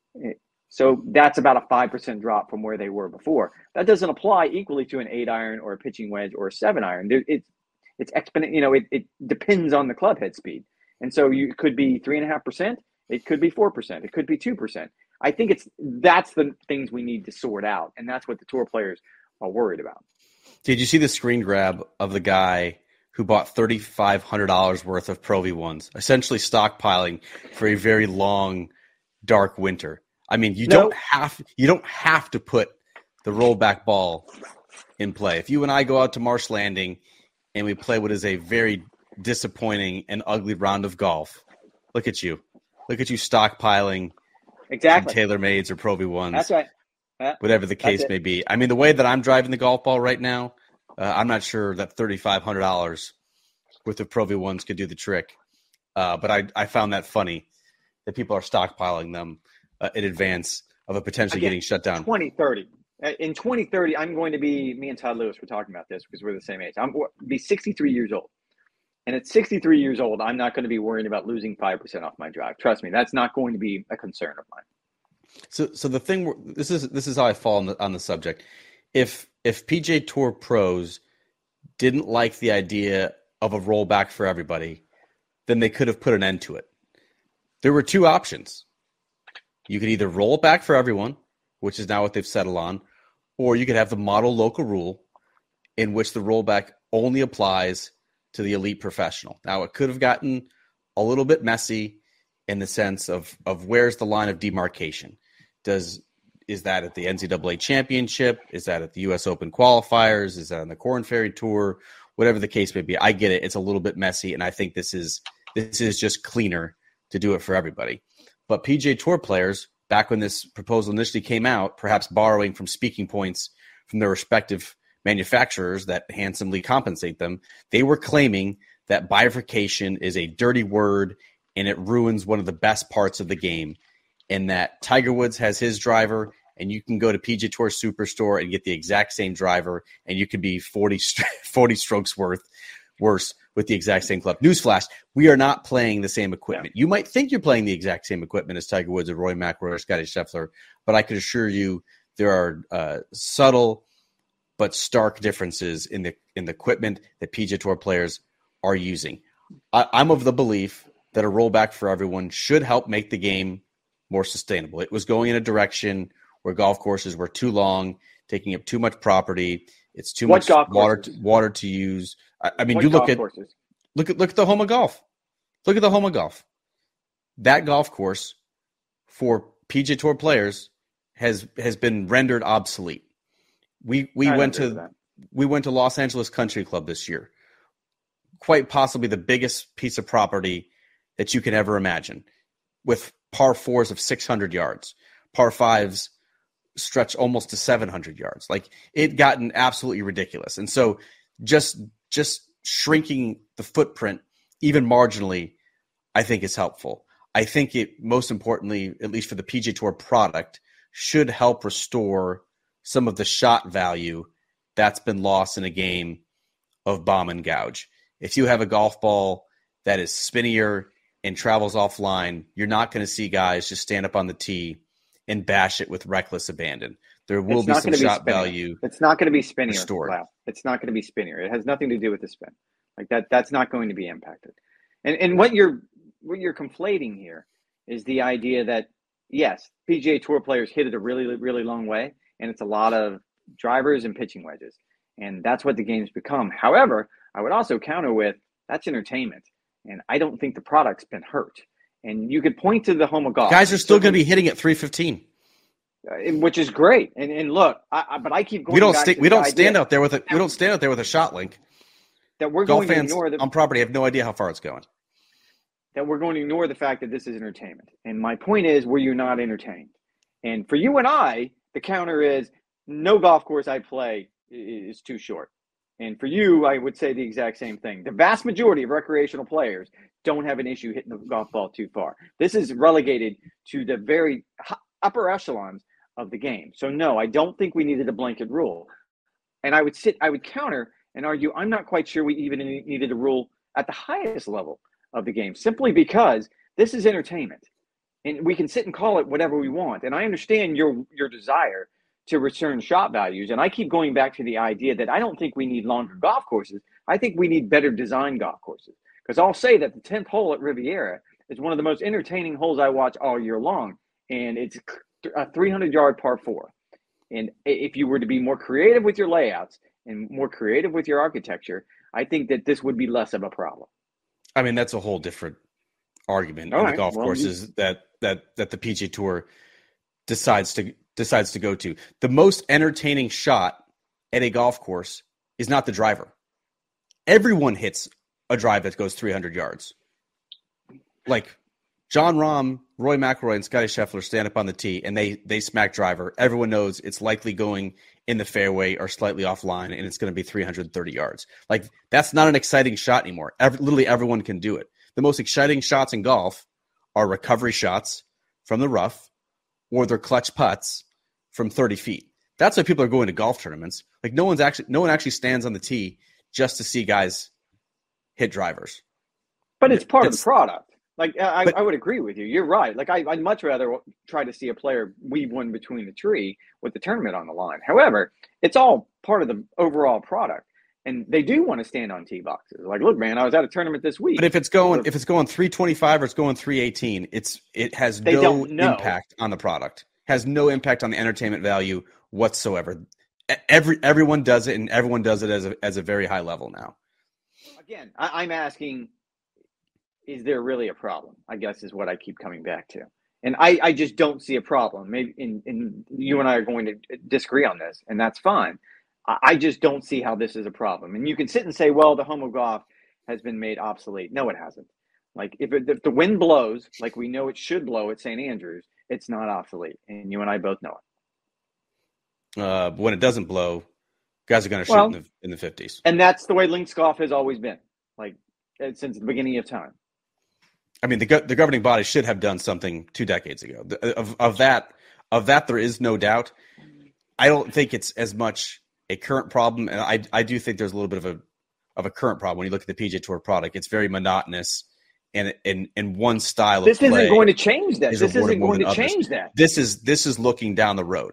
So that's about a 5% drop from where they were before. That doesn't apply equally to an 8-iron or a pitching wedge or a 7-iron. It's exponent. It depends on the club head speed. And so it could be 3.5%, it could be 4%, it could be 2%. I think that's the things we need to sort out, and that's what the tour players are worried about. Did you see the screen grab of the guy who bought $3,500 worth of Pro V1s, essentially stockpiling for a very long, dark winter? I mean, you don't have to put the rollback ball in play. If you and I go out to Marsh Landing and we play what is a very disappointing and ugly round of golf, look at you stockpiling exactly TaylorMades or Pro V1s. That's right. Whatever the case may be. I mean, the way that I'm driving the golf ball right now, I'm not sure that $3,500 worth of Pro V1s could do the trick. But I found that funny that people are stockpiling them in advance of a potentially getting shut down. 2030. In 2030, I'm going to be, me and Todd Lewis were talking about this because we're the same age. I'm be 63 years old. And at 63 years old, I'm not going to be worrying about losing 5% off my drive. Trust me, that's not going to be a concern of mine. So the thing, this is how I fall on the subject. If PGA Tour pros didn't like the idea of a rollback for everybody, then they could have put an end to it. There were two options. You could either roll it back for everyone, which is now what they've settled on, or you could have the model local rule in which the rollback only applies to the elite professional. Now, it could have gotten a little bit messy in the sense of where's the line of demarcation? Is that at the NCAA championship? Is that at the US Open qualifiers? Is that on the Korn Ferry Tour? Whatever the case may be. I get it. It's a little bit messy, and I think this is just cleaner to do it for everybody. But PGA Tour players, back when this proposal initially came out, perhaps borrowing from speaking points from their respective manufacturers that handsomely compensate them, they were claiming that bifurcation is a dirty word and it ruins one of the best parts of the game, and that Tiger Woods has his driver and you can go to PGA Tour Superstore and get the exact same driver, and you could be 40 strokes worse with the exact same club. Newsflash, we are not playing the same equipment. You might think you're playing the exact same equipment as Tiger Woods or Roy McIlroy or Scottie Scheffler, but I could assure you there are subtle but stark differences in the equipment that PGA Tour players are using. I'm of the belief that a rollback for everyone should help make the game more sustainable. It was going in a direction where golf courses were too long, taking up too much property. It's too much water to use. I mean, you look at the Homa Golf. Look at the Homa Golf. That golf course for PGA Tour players has been rendered obsolete. We went to Los Angeles Country Club this year. Quite possibly the biggest piece of property that you can ever imagine, with par fours of 600 yards, par fives stretch almost to 700 yards. Like, it gotten absolutely ridiculous. And so just shrinking the footprint even marginally, I think is helpful. I think it, most importantly, at least for the PGA Tour product, should help restore some of the shot value that's been lost in a game of bomb and gouge. If you have a golf ball that is spinnier and travels offline, you're not going to see guys just stand up on the tee and bash it with reckless abandon. There will be some shot value. It's not going to be spinnier. Restored. Wow. It's not going to be spinnier. It has nothing to do with the spin. Like that's not going to be impacted. And what you're conflating here is the idea that, yes, PGA Tour players hit it a really, really long way, and it's a lot of drivers and pitching wedges. And that's what the game's become. However, I would also counter with, that's entertainment. And I don't think the product's been hurt. And you could point to the Homa Golf. Guys are still going to be hitting at 315. Which is great. And look, but I keep going we don't stand out there with a shot link. That we're Golf going to fans ignore on property have no idea how far it's going. That we're going to ignore the fact that this is entertainment. And my point is, were you not entertained? And for you and I, the counter is, no golf course I play is too short. And for you, I would say the exact same thing. The vast majority of recreational players don't have an issue hitting the golf ball too far. This is relegated to the very upper echelons of the game. So no, I don't think we needed a blanket rule. And I would counter and argue, I'm not quite sure we even needed a rule at the highest level of the game, simply because this is entertainment. And we can sit and call it whatever we want. And I understand your desire to return shot values. And I keep going back to the idea that I don't think we need longer golf courses. I think we need better designed golf courses. Because I'll say that the 10th hole at Riviera is one of the most entertaining holes I watch all year long. And it's a 300-yard par four. And if you were to be more creative with your layouts and more creative with your architecture, I think that this would be less of a problem. I mean, that's a whole different argument on the golf courses that the PGA Tour decides to go to. The most entertaining shot at a golf course is not the driver. Everyone hits a drive that goes 300 yards. Like Jon Rahm, Roy McIlroy, and Scottie Scheffler stand up on the tee and they smack driver. Everyone knows it's likely going in the fairway or slightly offline, and it's going to be 330 yards. Like, that's not an exciting shot anymore. Literally everyone can do it. The most exciting shots in golf are recovery shots from the rough or their clutch putts from 30 feet. That's why people are going to golf tournaments. Like, no one actually stands on the tee just to see guys hit drivers. But it's part of the product. Like, I would agree with you. You're right. Like, I'd much rather try to see a player weave one between the tree with the tournament on the line. However, it's all part of the overall product. And they do want to stand on tee boxes. Like, look, man, I was at a tournament this week. But if it's going 325 or it's going 318, it has no impact on the product. Has no impact on the entertainment value whatsoever. Everyone does it, and everyone does it as a very high level now. Again, I'm asking, is there really a problem? I guess is what I keep coming back to. And I just don't see a problem. Maybe in you and I are going to disagree on this, and that's fine. I just don't see how this is a problem. And you can sit and say, well, the Homa Golf has been made obsolete. No, it hasn't. Like, if the wind blows like we know it should blow at St. Andrews, it's not obsolete. And you and I both know it. When it doesn't blow, guys are going to shoot in the 50s. And that's the way links golf has always been, like, since the beginning of time. I mean, the governing body should have done something 2 decades ago. Of that, there is no doubt. I don't think it's as much a current problem, and I do think there's a little bit of a current problem when you look at the PGA Tour product. It's very monotonous, and one style of play. This isn't going to change that. This isn't going to change that. This is looking down the road.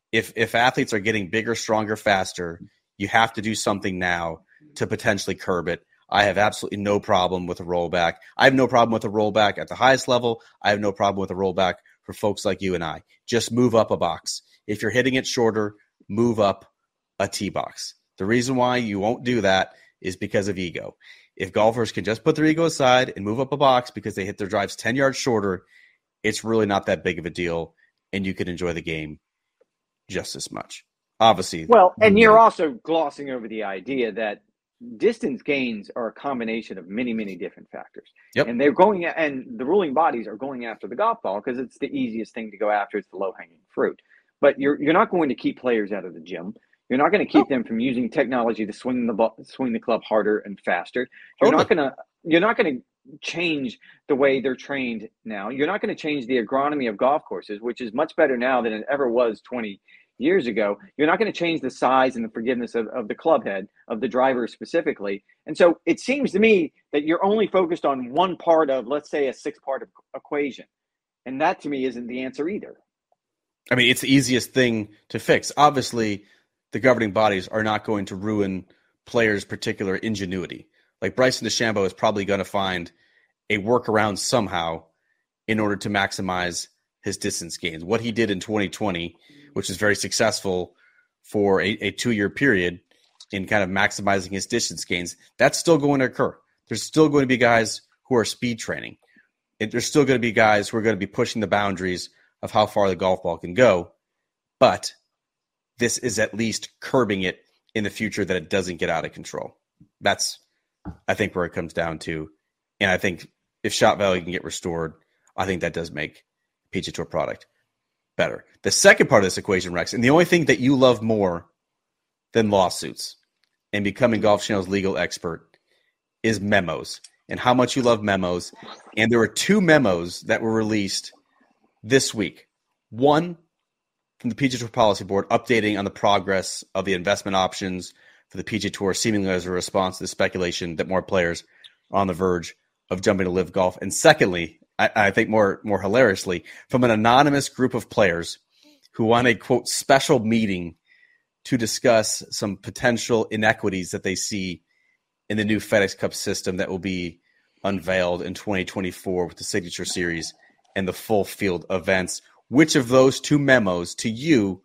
If athletes are getting bigger, stronger, faster, you have to do something now to potentially curb it. I have absolutely no problem with a rollback. I have no problem with a rollback at the highest level. I have no problem with a rollback for folks like you and I. Just move up a box. If you're hitting it shorter, move up a tee box. The reason why you won't do that is because of ego. If golfers can just put their ego aside and move up a box because they hit their drives 10 yards shorter, it's really not that big of a deal, and you can enjoy the game just as much. Obviously. Well, and you're also glossing over the idea that distance gains are a combination of many, many different factors. Yep. And and the ruling bodies are going after the golf ball because it's the easiest thing to go after. It's the low-hanging fruit. But you're not going to keep players out of the gym. You're not going to keep them from using technology to swing the club harder and faster. You're not going to change the way they're trained now. You're not going to change the agronomy of golf courses, which is much better now than it ever was 20 years ago. You're not going to change the size and the forgiveness of the club head, of the driver specifically. And so it seems to me that you're only focused on one part of, let's say, a 6-part equation. And that to me isn't the answer either. I mean, it's the easiest thing to fix. Obviously, the governing bodies are not going to ruin players' particular ingenuity. Like Bryson DeChambeau is probably going to find a workaround somehow in order to maximize his distance gains. What he did in 2020, which is very successful for a 2-year period in kind of maximizing his distance gains, that's still going to occur. There's still going to be guys who are speed training. There's still going to be guys who are going to be pushing the boundaries of how far the golf ball can go. But this is at least curbing it in the future that it doesn't get out of control. That's, I think, where it comes down to. And I think if shot value can get restored, I think that does make PGA Tour product better. The second part of this equation, Rex, and the only thing that you love more than lawsuits and becoming Golf Channel's legal expert is memos and how much you love memos. And there were 2 memos that were released this week. One from the PGA Tour Policy Board updating on the progress of the investment options for the PGA Tour, seemingly as a response to the speculation that more players are on the verge of jumping to Live Golf. And secondly, I think more hilariously, from an anonymous group of players who want a, quote, special meeting to discuss some potential inequities that they see in the new FedEx Cup system that will be unveiled in 2024 with the Signature Series and the full field events. Which of those 2 memos to you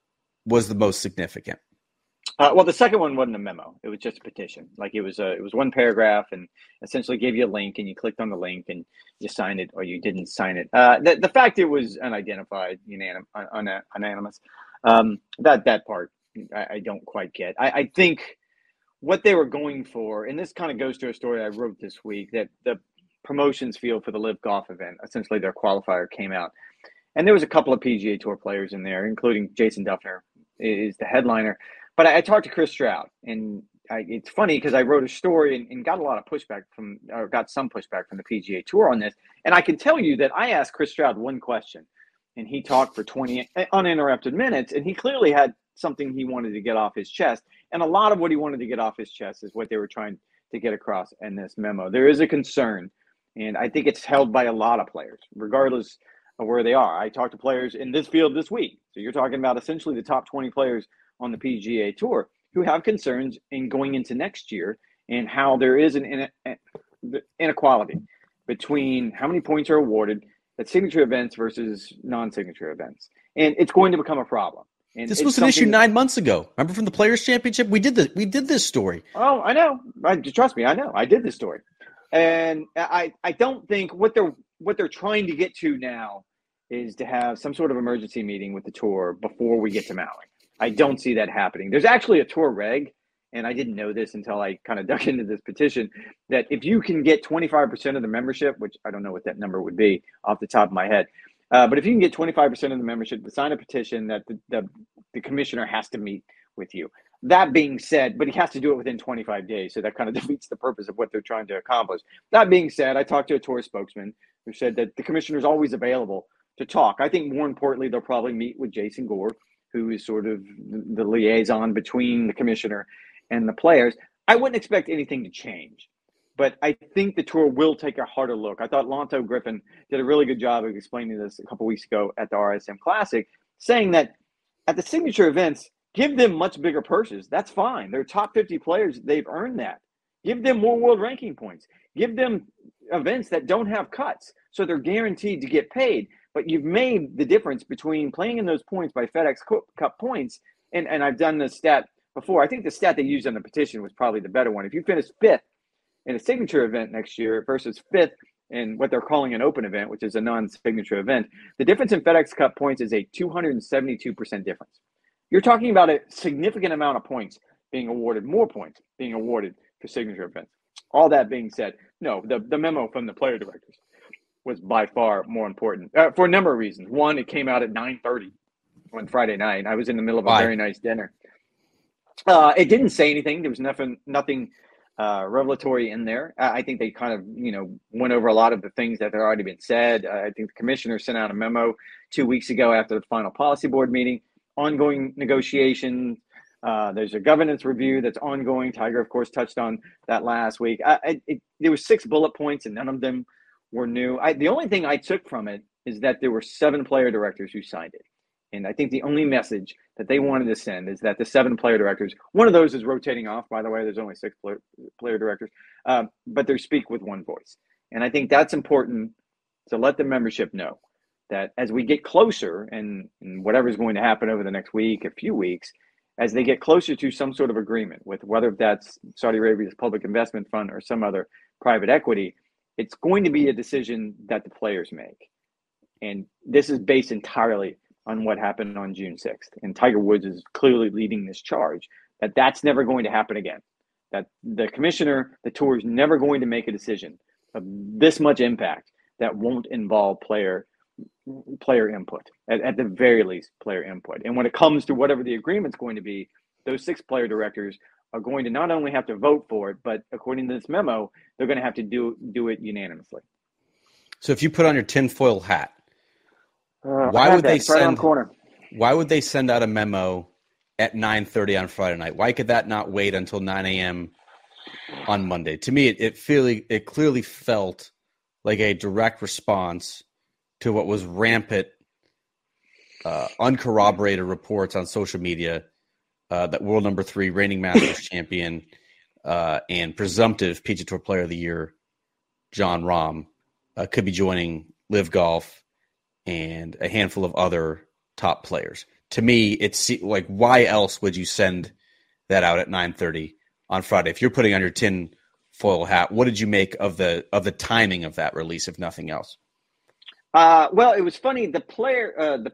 was the most significant? Well, the second one wasn't a memo. It was just a petition. Like it was one paragraph and essentially gave you a link, and you clicked on the link and you signed it or you didn't sign it. The fact it was unidentified, unanimous, that part I don't quite get. I think what they were going for, and this kind of goes to a story I wrote this week, that the promotions field for the Live Golf event, essentially their qualifier came out. And there was a couple of PGA Tour players in there, including Jason Duffner is the headliner. But I talked to Chris Stroud, and it's funny because I wrote a story and got got some pushback from the PGA Tour on this. And I can tell you that I asked Chris Stroud one question, and he talked for 20 uninterrupted minutes, and he clearly had something he wanted to get off his chest. And a lot of what he wanted to get off his chest is what they were trying to get across in this memo. There is a concern, and I think it's held by a lot of players, regardless of where they are. I talked to players in this field this week. So you're talking about essentially the top 20 players on the PGA Tour who have concerns in going into next year and how there is an inequality between how many points are awarded at signature events versus non-signature events. And it's going to become a problem. And this was an issue 9 months ago. Remember from the Players' Championship? We did this story. Oh, I know. Trust me, I know. I did this story. And I don't think what they're trying to get to now is to have some sort of emergency meeting with the tour before we get to Maui. I don't see that happening. There's actually a tour reg, and I didn't know this until I kind of dug into this petition, that if you can get 25% of the membership, which I don't know what that number would be off the top of my head, but if you can get 25% of the membership to sign a petition that the commissioner has to meet with you. That being said, but he has to do it within 25 days, so that kind of defeats the purpose of what they're trying to accomplish. That being said, I talked to a tour spokesman who said that the commissioner is always available to talk. I think more importantly, they'll probably meet with Jason Gore, who is sort of the liaison between the commissioner and the players. I wouldn't expect anything to change, but I think the tour will take a harder look. I thought Lanto Griffin did a really good job of explaining this a couple weeks ago at the RSM Classic, saying that at the signature events, give them much bigger purses. That's fine. They're top 50 players. They've earned that. Give them more world ranking points. Give them events that don't have cuts, so they're guaranteed to get paid. But you've made the difference between playing in those points by FedEx Cup points, and I've done this stat before. I think the stat they used on the petition was probably the better one. If you finish fifth in a signature event next year versus fifth in what they're calling an open event, which is a non-signature event, the difference in FedEx Cup points is a 272% difference. You're talking about a significant amount of points being awarded, more points being awarded for signature events. All that being said, no, the memo from the player directors was by far more important for a number of reasons. One, it came out at 9:30 on Friday night. I was in the middle of a very nice dinner. It didn't say anything. There was nothing revelatory in there. I think they kind of, went over a lot of the things that had already been said. I think the commissioner sent out a memo 2 weeks ago after the final policy board meeting, ongoing negotiations. There's a governance review that's ongoing. Tiger, of course, touched on that last week. There were 6 bullet points, and none of them were new. The only thing I took from it is that there were 7 player directors who signed it. And I think the only message that they wanted to send is that the 7 player directors, one of those is rotating off, by the way, there's only 6 player directors, but they speak with one voice. And I think that's important to let the membership know that as we get closer and whatever's going to happen over the next week, a few weeks, as they get closer to some sort of agreement with whether that's Saudi Arabia's public investment fund or some other private equity, it's going to be a decision that the players make. And this is based entirely on what happened on June 6th. And Tiger Woods is clearly leading this charge that that's never going to happen again. That the commissioner, the tour is never going to make a decision of this much impact that won't involve player input, at the very least, player input. And when it comes to whatever the agreement's going to be, those 6 player directors are going to not only have to vote for it, but according to this memo, they're going to have to do it unanimously. So if you put on your tinfoil hat, why would they send out a memo at 9:30 on Friday night? Why could that not wait until 9 a.m. on Monday? To me, it clearly felt like a direct response to what was rampant, uncorroborated reports on social media that world number 3 reigning Masters champion and presumptive PGA Tour Player of the Year, Jon Rahm, could be joining Live Golf and a handful of other top players. To me, it's like, why else would you send that out at 9:30 on Friday? If you're putting on your tinfoil hat, what did you make of the timing of that release, if nothing else? Well, it was funny. The player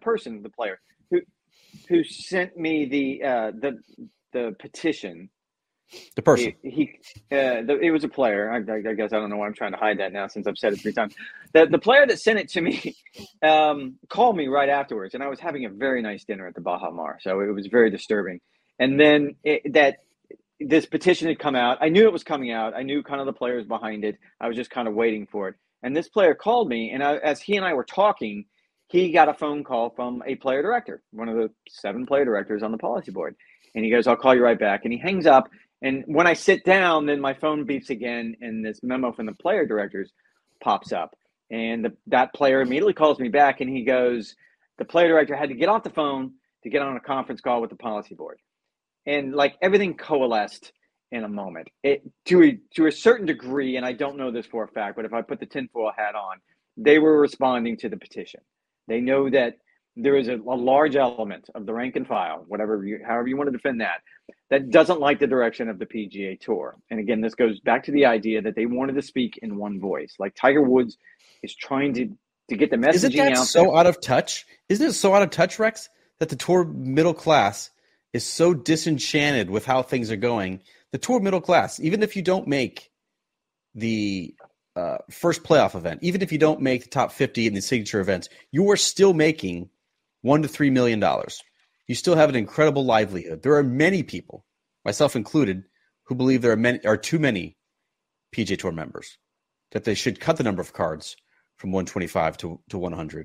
who sent me the petition. The person. It was a player. I guess I don't know why I'm trying to hide that now since I've said it 3 times. The player that sent it to me called me right afterwards, and I was having a very nice dinner at the Baha Mar, so it was very disturbing. And then this petition had come out. I knew it was coming out. I knew kind of the players behind it. I was just kind of waiting for it. And this player called me, and as he and I were talking, he got a phone call from a player director, one of the 7 player directors on the policy board. And he goes, "I'll call you right back." And he hangs up. And when I sit down, then my phone beeps again, and this memo from the player directors pops up. And that player immediately calls me back, and he goes, the player director had to get off the phone to get on a conference call with the policy board. And like everything coalesced in a moment. To a certain degree, and I don't know this for a fact, but if I put the tinfoil hat on, they were responding to the petition. They know that there is a large element of the rank and file, however you want to defend that doesn't like the direction of the PGA Tour. And again, this goes back to the idea that they wanted to speak in one voice. Like Tiger Woods is trying to get the messaging out. Isn't that so out of touch? Isn't it so out of touch, Rex, that the Tour middle class is so disenchanted with how things are going? The Tour middle class, even if you don't make the first playoff event, even if you don't make the top 50 in the signature events, you are still making $1 to $3 million. You still have an incredible livelihood. There are many people, myself included, who believe there are too many PGA Tour members, that they should cut the number of cards from 125 to 100.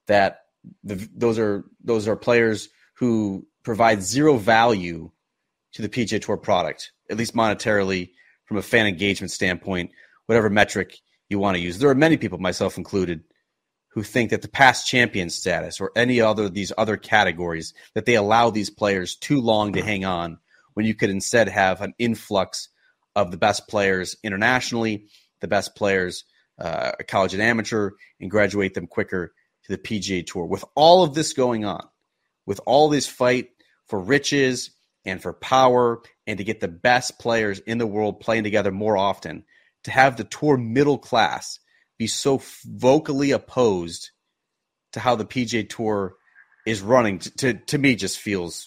that those are players who provide zero value to the PGA Tour product, at least monetarily, from a fan engagement standpoint, whatever metric you want to use. There are many people, myself included, who think that the past champion status or any other these other categories, that they allow these players too long to hang on when you could instead have an influx of the best players internationally, the best players college and amateur, and graduate them quicker to the PGA Tour. With all of this going on, with all this fight for riches and for power and to get the best players in the world playing together more often, to have the tour middle class be so vocally opposed to how the PGA Tour is running, to me, it just feels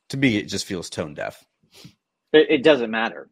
tone deaf. It doesn't matter.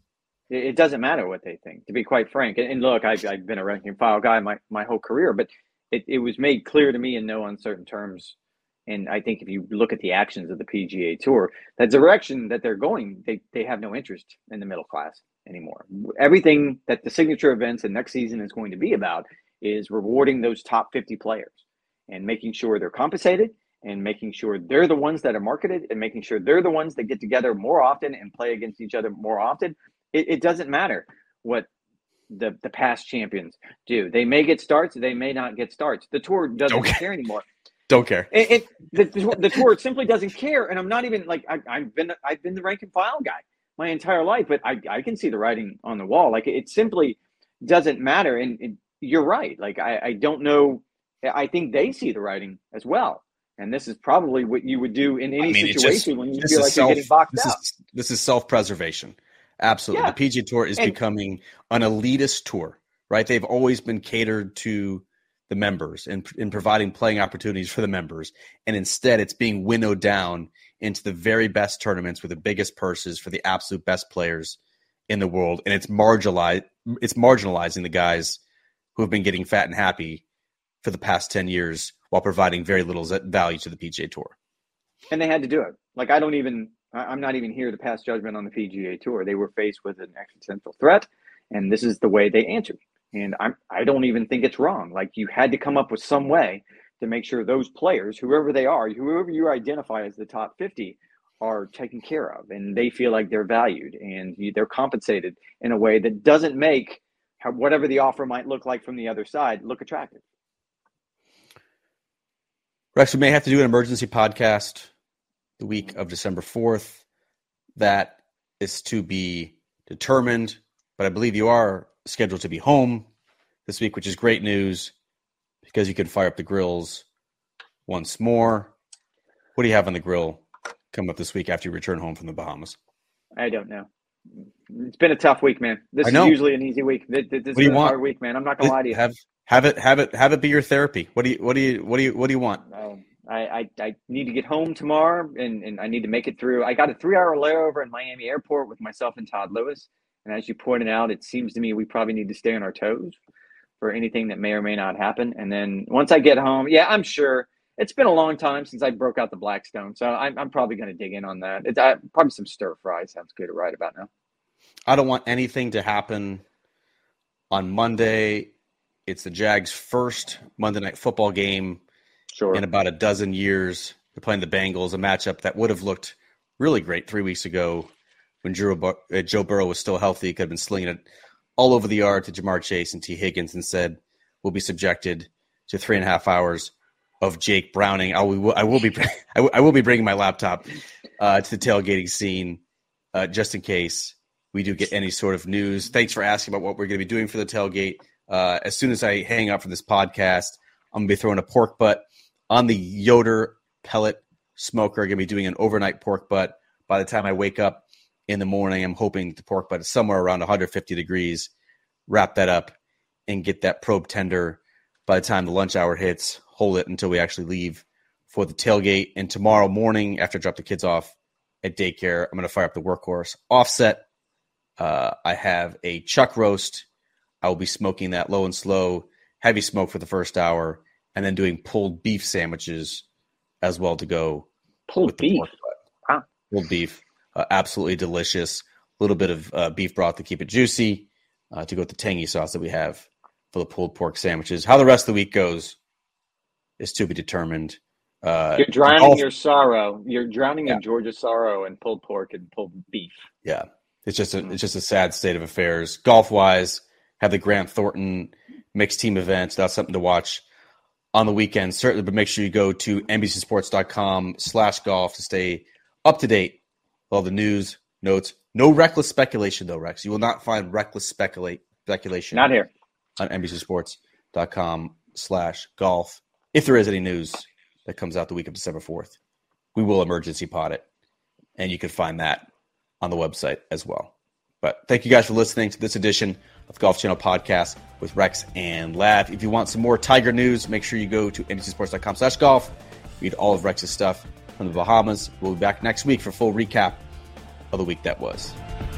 It doesn't matter what they think, to be quite frank. And look, I've been a rank and file guy my whole career, but it was made clear to me in no uncertain terms. And I think if you look at the actions of the PGA Tour, the direction that they're going, they have no interest in the middle class anymore. Everything that the signature events and next season is going to be about is rewarding those top 50 players and making sure they're compensated and making sure they're the ones that are marketed and making sure they're the ones that get together more often and play against each other more often. It doesn't matter what the past champions do. They may get starts, they may not get starts. The tour doesn't care anymore. Don't care. The tour simply doesn't care. And I'm not even like I've been the rank and file guy my entire life, but I can see the writing on the wall. Like it simply doesn't matter. And you're right. Like I don't know. I think they see the writing as well. And this is probably what you would do in any situation when you feel like you're getting boxed out. This is self-preservation. Absolutely. Yeah. The PGA Tour is becoming an elitist tour, right? They've always been catered to the members and in providing playing opportunities for the members. And instead, it's being winnowed down into the very best tournaments with the biggest purses for the absolute best players in the world. And it's marginalizing the guys who have been getting fat and happy for the past 10 years while providing very little value to the PGA Tour. And they had to do it. Like, I'm not even here to pass judgment on the PGA Tour. They were faced with an existential threat, and this is the way they answered. And I don't even think it's wrong. Like, you had to come up with some way to make sure those players, whoever they are, whoever you identify as the top 50, are taken care of, and they feel like they're valued and they're compensated in a way that doesn't make whatever the offer might look like from the other side look attractive. Rex, we may have to do an emergency podcast the week of December 4th. That is to be determined, but I believe you are scheduled to be home this week, which is great news because you can fire up the grills once more. What do you have on the grill coming up this week after you return home from the Bahamas? I don't know. It's been a tough week, man. This is usually an easy week. This is a hard week, man. I'm not gonna lie to you. Have it be your therapy. What do you want? I need to get home tomorrow, and I need to make it through. I got a 3-hour layover in Miami Airport with myself and Todd Lewis. And as you pointed out, it seems to me we probably need to stay on our toes for anything that may or may not happen. And then once I get home, I'm sure it's been a long time since I broke out the Blackstone. So I'm probably going to dig in on that. Probably some stir fry sounds good right about now. I don't want anything to happen on Monday. It's the Jags' first Monday Night Football game in about a dozen years. They're playing the Bengals, a matchup that would have looked really great 3 weeks ago when Joe Burrow was still healthy. He could have been slinging it all over the yard to Jamar Chase and T. Higgins and said, we'll be subjected to 3.5 hours of Jake Browning. I will be bringing my laptop to the tailgating scene just in case we do get any sort of news. Thanks for asking about what we're going to be doing for the tailgate. As soon as I hang up from this podcast, I'm going to be throwing a pork butt on the Yoder pellet smoker. I'm going to be doing an overnight pork butt. By the time I wake up in the morning, I'm hoping the pork butt is somewhere around 150 degrees. Wrap that up and get that probe tender by the time the lunch hour hits. Hold it until we actually leave for the tailgate. And tomorrow morning, after I drop the kids off at daycare, I'm going to fire up the Workhorse offset. I have a chuck roast. I will be smoking that low and slow, heavy smoke for the first hour, and then doing pulled beef sandwiches as well to go. Pulled beef? Wow. Pulled beef. Absolutely delicious. A little bit of beef broth to keep it juicy, to go with the tangy sauce that we have for the pulled pork sandwiches. How the rest of the week goes is to be determined. You're drowning your sorrow. You're drowning in Georgia sorrow and pulled pork and pulled beef. Yeah, it's just a sad state of affairs. Golf-wise, have the Grant Thornton mixed team event. That's something to watch on the weekend, certainly. But make sure you go to NBCSports.com/golf to stay up to date with all the news, notes. No reckless speculation, though, Rex. You will not find reckless speculation. Not here. On NBCSports.com/golf. If there is any news that comes out the week of December 4th, we will emergency pod it. And you can find that on the website as well. But thank you guys for listening to this edition of Golf Channel Podcast with Rex and Lav. If you want some more Tiger news, make sure you go to NBCSports.com/golf. Read all of Rex's stuff from the Bahamas. We'll be back next week for a full recap of the week that was.